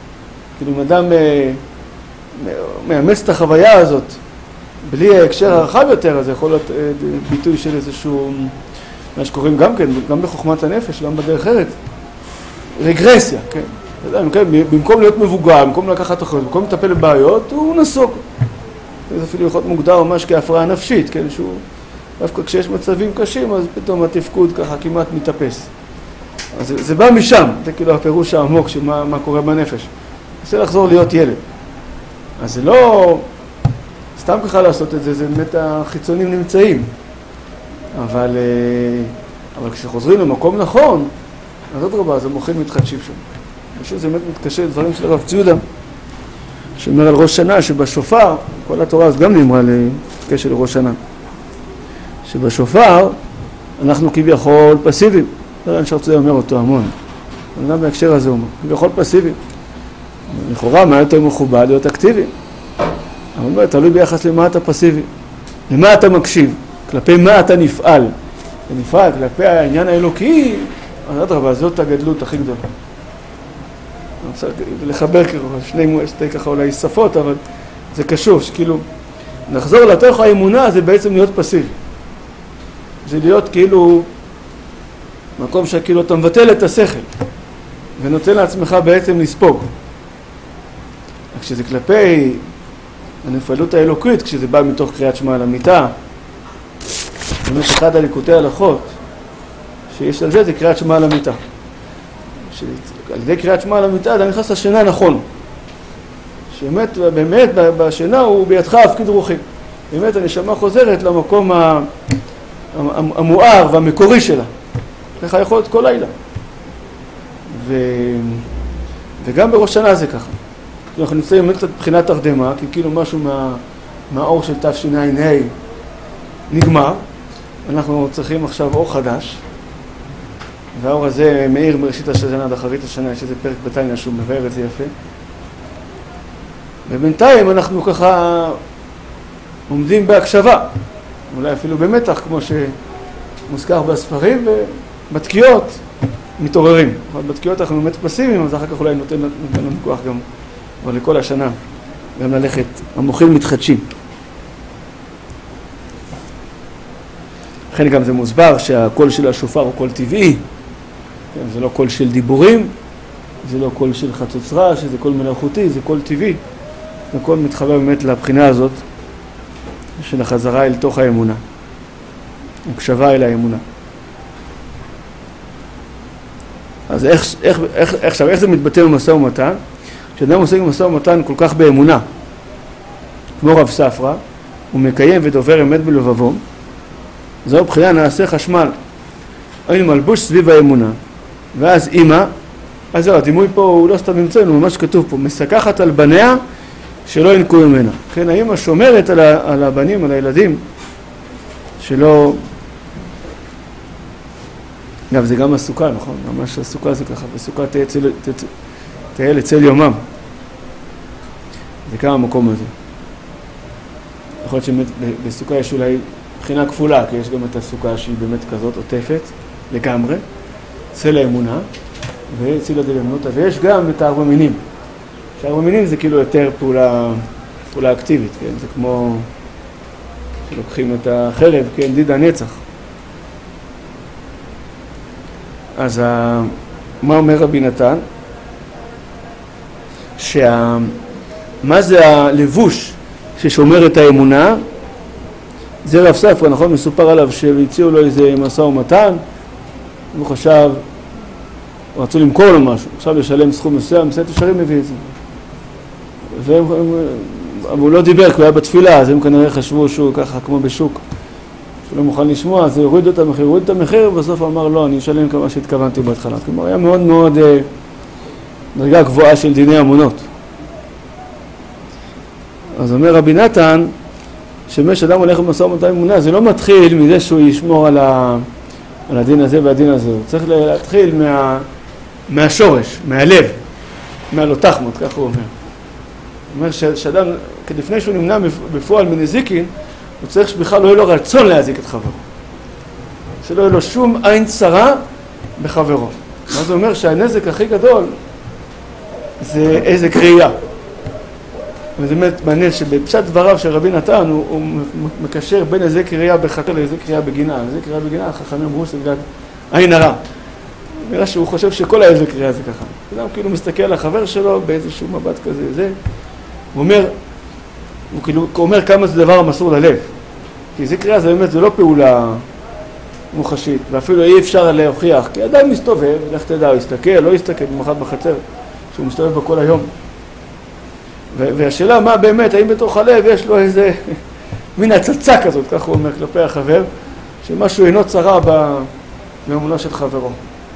כאילו אם אדם מאמץ את החוויה הזאת, בלי ההקשר הרחב יותר, אז זה יכול להיות ביטוי של איזשהו, מה שקוראים גם כן, גם בחוכמת הנפש, גם בדרך ארץ, רגרסיה, כן? במקום להיות מבוגר, במקום לקחת אחריות, במקום לטפל בבעיות, הוא נסוג. זה אפילו יכול להיות מוגדר ממש כהפרעה נפשית, כן? שהוא, דווקא כשיש מצבים קשים, אז פתאום התפקוד ככה כמעט מתאפס. אז זה, זה בא משם, זה כאילו הפירוש העמוק של מה, מה קורה בנפש. רוצה לחזור להיות ילד. אז זה לא סתם ככה לעשות את זה, זה באמת החיצונים נמצאים. אבל, אבל כשחוזרים למקום נכון, אז עוד רבה, אז המוחים מתחדשים שם. משהו זה באמת מתקשר לדברים של הרב ציודה, שאומר על ראש שנה שבשופר, כל התורה אז גם נאמרה לקשר לראש שנה, שבשופר אנחנו כביכול פסיביים. לא יודע, אני רוצה אומר אותו המון. אבל גם בהקשר הזה הוא אומר, כביכול פסיביים. לכאורה, מה יותר מכובד להיות אקטיבי? אבל באמת, תלוי ביחס למה אתה פסיבי. למה אתה מקשיב? כלפי מה אתה נפעל? אתה נפעל כלפי העניין האלוקי, אז עד רבה, זאת הגדלות הכי גדולה. אני רוצה לחבר ככה, שני, שתי ככה אולי שפות, אבל זה קשור, שכאילו, נחזור לתוך האמונה, זה בעצם להיות פסיבי. זה להיות כאילו, מקום שכאילו אתה מבטל את השכל, ונותן לעצמך בעצם לספוג. כשזה כלפי הנפעלות האלוקית, כשזה בא מתוך קריאת שמע על המיטה, באמת אחד הליקוטי הלכות שיש על זה, זה קריאת שמע על המיטה. על ידי קריאת שמע על המיטה, אתה נכנס לשינה נכון. שבאמת, באמת, בשינה הוא בידך הפקיד רוחי. באמת, הנשמה חוזרת למקום המואר והמקורי שלה. ככה יכול להיות כל לילה. ו... וגם בראש שנה זה ככה. אנחנו נמצאים באמת קצת בחינת הרדמה, כי כאילו משהו מה... מהאור של תשע"ה נגמר. אנחנו צריכים עכשיו אור חדש. והאור הזה מאיר בראשית השנה עד אחרית השנה, יש איזה פרק בתניא שהוא מבאר את זה יפה. ובינתיים אנחנו ככה עומדים בהקשבה, אולי אפילו במתח, כמו שמוזכר בספרים, ובתקיעות מתעוררים. בתקיעות אנחנו באמת פסיביים, אז אחר כך אולי נותן לנו כוח גם, אבל לכל השנה, גם ללכת, המוחים מתחדשים. לכן גם זה מוסבר שהקול של השופר הוא קול טבעי, זה לא קול של דיבורים, זה לא קול של חצוצרה, שזה קול מלאכותי, זה קול טבעי. זה קול מתחבר באמת לבחינה הזאת של החזרה אל תוך האמונה, הקשבה אל האמונה. אז איך, איך, איך, איך, איך זה מתבטא במשא ומתן? כשאדם עושה משא ומתן כל כך באמונה, כמו רב ספרא, הוא מקיים ודובר אמת בלבבו, זו בחינה נעשה חשמל, היינו מלבוש סביב האמונה, ואז אמא, אז זהו, הדימוי פה הוא לא סתם נמצא, הוא ממש כתוב פה, מסקחת על בניה שלא ינקו ממנה. כן, האמא שומרת על, ה, על הבנים, על הילדים, שלא... אגב, זה גם הסוכה, נכון? ממש הסוכה זה ככה, בסוכה תהיה צל, תהיה לצל יומם. זה כמה המקום הזה. יכול להיות שבסוכה יש אולי בחינה כפולה, כי יש גם את הסוכה שהיא באמת כזאת עוטפת לגמרי, צל האמונה וצילה דלמנותא, ויש גם את הארבע מינים. שארבע מינים זה כאילו יותר פעולה, פעולה אקטיבית, כן? זה כמו שלוקחים את החרב, כן? דיד הנצח. אז ה... מה אומר רבי נתן? שה... מה זה הלבוש ששומר את האמונה? זה רב ספרא, נכון? מסופר עליו שהציעו לו איזה משא ומתן, הוא חשב, רצו למכור לו משהו, עכשיו לשלם סכום מסוים, מסעת ישרים מביא את זה. והוא לא דיבר, כי הוא היה בתפילה, אז הם כנראה חשבו שהוא ככה כמו בשוק, שהוא לא מוכן לשמוע, אז הורידו את המחיר, הורידו את המחיר, ובסוף הוא אמר, לא, אני אשלם כמה שהתכוונתי בהתחלה. כלומר, היה מאוד מאוד אה, דרגה גבוהה של דיני אמונות. אז אומר רבי נתן, שמש אדם הולך במשא ומתן אמונה, זה לא מתחיל מזה שהוא ישמור על, ה, על הדין הזה והדין הזה. הוא צריך להתחיל מה, מהשורש, מהלב, מהלא תחמוד, כך הוא אומר. הוא אומר שאדם, לפני שהוא נמנע בפועל מנזיקין, הוא צריך שבכלל לא יהיה לו רצון להזיק את חברו. שלא יהיה לו שום עין צרה בחברו. מה זה אומר שהנזק הכי גדול זה איזה קריאה. וזה באמת מעניין שבפשט דבריו של רבי נתן הוא, הוא מקשר בין איזה קריאה בחטא לאיזה קריאה בגינה. איזה קריאה בגינה, החכמים אמרו שזה בגלל עין הרע. נראה שהוא חושב שכל האיזה קריאה זה ככה. אדם כאילו מסתכל על החבר שלו באיזשהו מבט כזה, זה. הוא אומר, הוא כאילו אומר כמה זה דבר מסור ללב. כי איזה קריאה זה באמת, זה לא פעולה מוחשית, ואפילו אי אפשר להוכיח, כי אדם מסתובב, לך תדע, הוא יסתכל, לא יסתכל, במחד בחצר, שהוא מסתובב בה כל היום. והשאלה מה באמת, האם בתוך הלב יש לו איזה מין הצצה כזאת, כך הוא אומר כלפי החבר, שמשהו אינו צרה באמונה של חברו.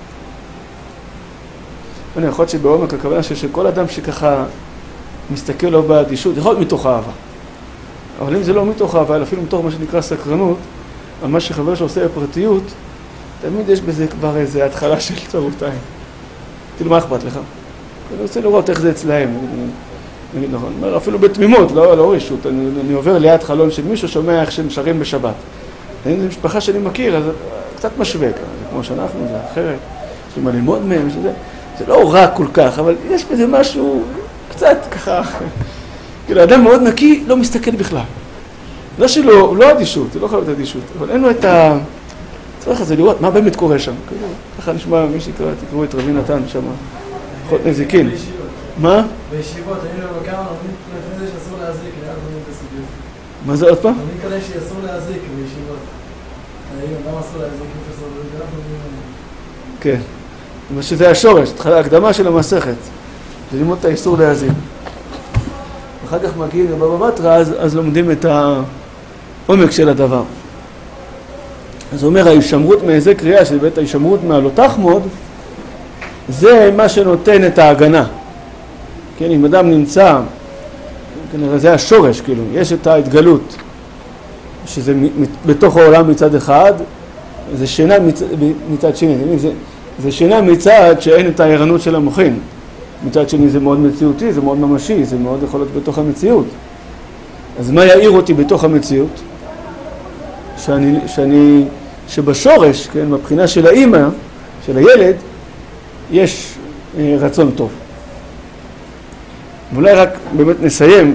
אני יכול להיות שבעומק הכוונה שכל אדם שככה מסתכל לו באדישות, יכול להיות מתוך אהבה. אבל אם זה לא מתוך אהבה, אלא אפילו מתוך מה שנקרא סקרנות, על מה שחבר שעושה בפרטיות, תמיד יש בזה כבר איזו התחלה של צרות עין. כאילו, מה אכפת לך? אני רוצה לראות איך זה אצלהם. נגיד נכון, אפילו בתמימות, לא, לא רשות, אני, אני עובר ליד חלון של מישהו, שומע איך שהם שרים בשבת. זו משפחה שאני מכיר, אז קצת משווה, זה כמו שאנחנו, זה אחרת, יש לי מה ללמוד מהם, שזה, זה לא רע כל כך, אבל יש בזה משהו קצת ככה, כאילו, אדם מאוד נקי לא מסתכל בכלל. לא שלא, לא אדישות, זה לא חייב את אדישות, אבל אין לו את ה... צריך לזה לראות מה באמת קורה שם. ככה נשמע, מי שיקרא, תקראו את רבי נתן שם, חוט נזיקין. מה? בישיבות, אני לא מכמה, אני לפני זה שאסור להזיק, ליד דברים בסוגיות. מה זה עוד פעם? אני מקווה שאסור להזיק בישיבות. למה אסור להזיק? איפה אסור להזיק? כן. מה שזה השורש, ההקדמה של המסכת. זה ללמוד את האיסור להזיק. אחר כך מגיעים לבבא בתרא, אז, אז לומדים את העומק של הדבר. אז הוא אומר, ההישמרות מאיזה קריאה, שזה בית ההישמרות מהלא תחמוד, זה מה שנותן את ההגנה. כן, אם אדם נמצא, כנראה זה השורש, כאילו, יש את ההתגלות, שזה בתוך העולם מצד אחד, זה שינה מצד, מצד שני, זה, זה שינה מצד שאין את הערנות של המוחין. מצד שני זה מאוד מציאותי, זה מאוד ממשי, זה מאוד יכול להיות בתוך המציאות. אז מה יעיר אותי בתוך המציאות? שאני, שאני, שבשורש, כן, מבחינה של האמא, של הילד, יש אה, רצון טוב. ואולי רק באמת נסיים,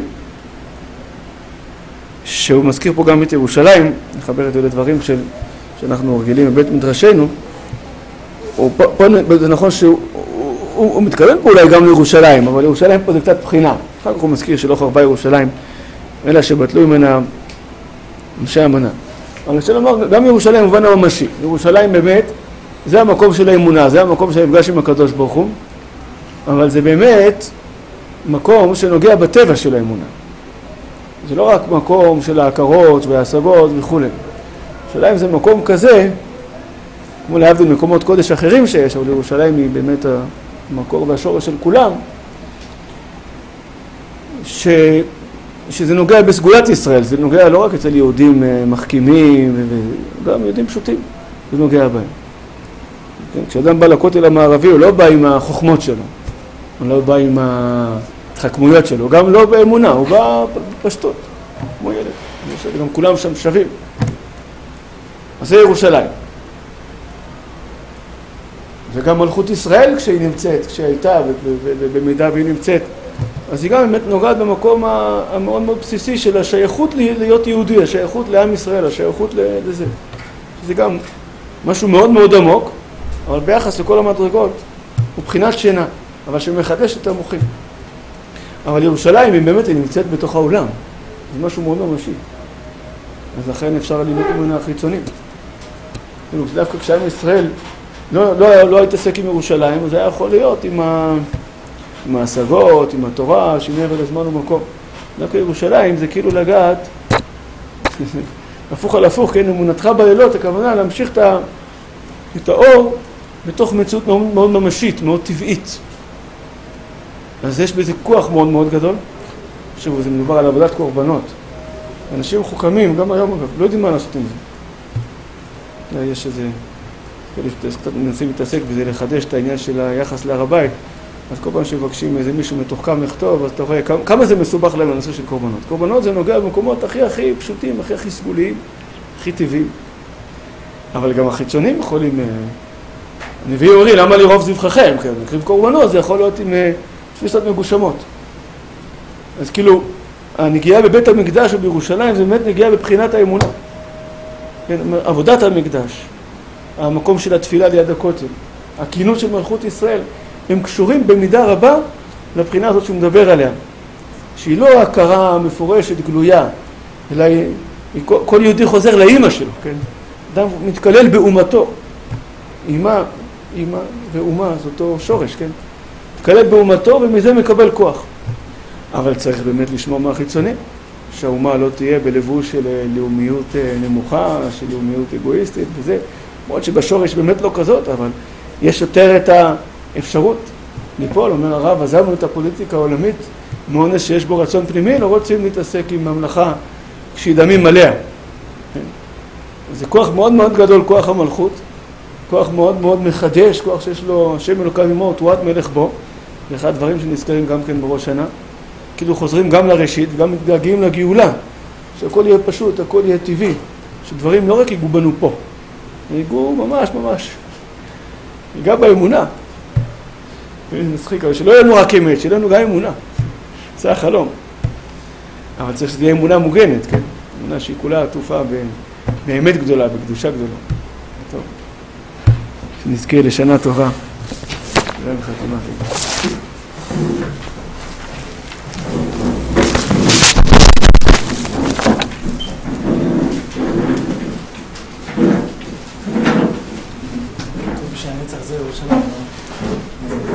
שהוא מזכיר פה גם את ירושלים, נחבר את זה לדברים של, שאנחנו רגילים בבית מדרשנו, או פה, פה זה נכון שהוא הוא, הוא, הוא מתכוון פה אולי גם לירושלים, אבל ירושלים פה זה קצת בחינה. אחר כך הוא מזכיר שלא חרבה ירושלים, אלא שבטלו ממנה אנשי המנה. אבל אפשר לומר, גם ירושלים במובן הממשי. ירושלים באמת, זה המקום של האמונה, זה המקום של המפגש עם הקדוש ברוך הוא, אבל זה באמת מקום שנוגע בטבע של האמונה. זה לא רק מקום של ההכרות וההשגות וכו'. ירושלים זה מקום כזה, כמו להבדיל מקומות קודש אחרים שיש, אבל ירושלים היא באמת המקור והשורש של כולם, ש... שזה נוגע בסגולת ישראל, זה נוגע לא רק אצל יהודים מחכימים, וגם יהודים פשוטים, זה נוגע בהם. כן? כשאדם בא לכותל המערבי, הוא לא בא עם החוכמות שלו, הוא לא בא עם ההתחכמויות שלו, גם לא באמונה, הוא בא בפשטות, כמו ילד, גם כולם שם שווים. אז זה ירושלים. וגם מלכות ישראל כשהיא נמצאת, כשהיא הייתה, ובמידה והיא נמצאת, אז היא גם באמת נוגעת במקום המאוד מאוד בסיסי של השייכות להיות יהודי, השייכות לעם ישראל, השייכות לזה. זה גם משהו מאוד מאוד עמוק, אבל ביחס לכל המדרגות הוא בחינת שינה, אבל שמחדש את המוחים. אבל ירושלים היא באמת היא נמצאת בתוך העולם, זה משהו מאוד ממשי. אז לכן אפשר ללמוד ממנה החיצונים. דווקא כשעם ישראל לא, לא, לא התעסק עם ירושלים, אז זה היה יכול להיות עם ה... עם ההשגות, עם התורה, שמעבר לזמן ומקום. דווקא ירושלים זה כאילו לגעת, הפוך על הפוך, כן, אמונתך בלילות, הכוונה להמשיך את, ה... את האור בתוך מציאות מאוד, מאוד ממשית, מאוד טבעית. אז יש בזה כוח מאוד מאוד גדול. שוב, זה מדובר על עבודת קורבנות. אנשים חוכמים, גם היום אגב, לא יודעים מה לעשות עם זה. יש איזה, קצת מנסים להתעסק בזה, לחדש את העניין של היחס להר הבית. אז כל פעם שמבקשים איזה מישהו מתוחכם לכתוב, אז אתה רואה כמה, כמה זה מסובך להם לנושא של קורבנות. קורבנות זה נוגע במקומות הכי הכי פשוטים, הכי הכי סגוליים, הכי טבעיים. אבל גם החיצונים יכולים... הנביא אומרים, למה לרוב זבחכם? כן, לקריב קורבנות זה יכול להיות עם תפיסות מגושמות. אז כאילו, הנגיעה בבית המקדש ובירושלים זה באמת נגיעה בבחינת האמונה. כן, עבודת המקדש, המקום של התפילה ליד הכותל, הכינות של מלכות ישראל, הם קשורים במידה רבה לבחינה הזאת שהוא מדבר עליה. שהיא לא הכרה מפורשת, גלויה, אלא היא, כל, כל יהודי חוזר לאמא שלו, כן? אדם מתקלל באומתו. אמא, אמא ואומה, זה אותו שורש, כן? מתקלל באומתו ומזה מקבל כוח. אבל צריך באמת לשמור מהחיצוני, שהאומה לא תהיה בלבוש של לאומיות נמוכה, של לאומיות אגואיסטית וזה. מאוד שבשורש באמת לא כזאת, אבל יש יותר את האפשרות ליפול. אומר הרב, עזבנו את הפוליטיקה העולמית, מאונס שיש בו רצון פנימי, לא רוצים להתעסק עם ממלכה כשהיא דמים עליה. זה כוח מאוד מאוד גדול, כוח המלכות, כוח מאוד מאוד מחדש, כוח שיש לו שם אלוקים עמו ותרועת מלך בו, זה אחד הדברים שנזכרים גם כן בראש שנה. כאילו חוזרים גם לראשית וגם מתגעגעים לגאולה, שהכל יהיה פשוט, הכל יהיה טבעי, שדברים לא רק ייגעו בנו פה, ייגעו ממש ממש, ייגע באמונה. זה מצחיק, אבל שלא יהיה לנו רק אמת, שיהיה לנו גם אמונה. זה החלום. אבל צריך שתהיה אמונה מוגנת, כן? אמונה שהיא כולה עטופה באמת גדולה, בקדושה גדולה. טוב. שנזכה לשנה טובה. תודה וחתימה. שהנצח זה ירושלים.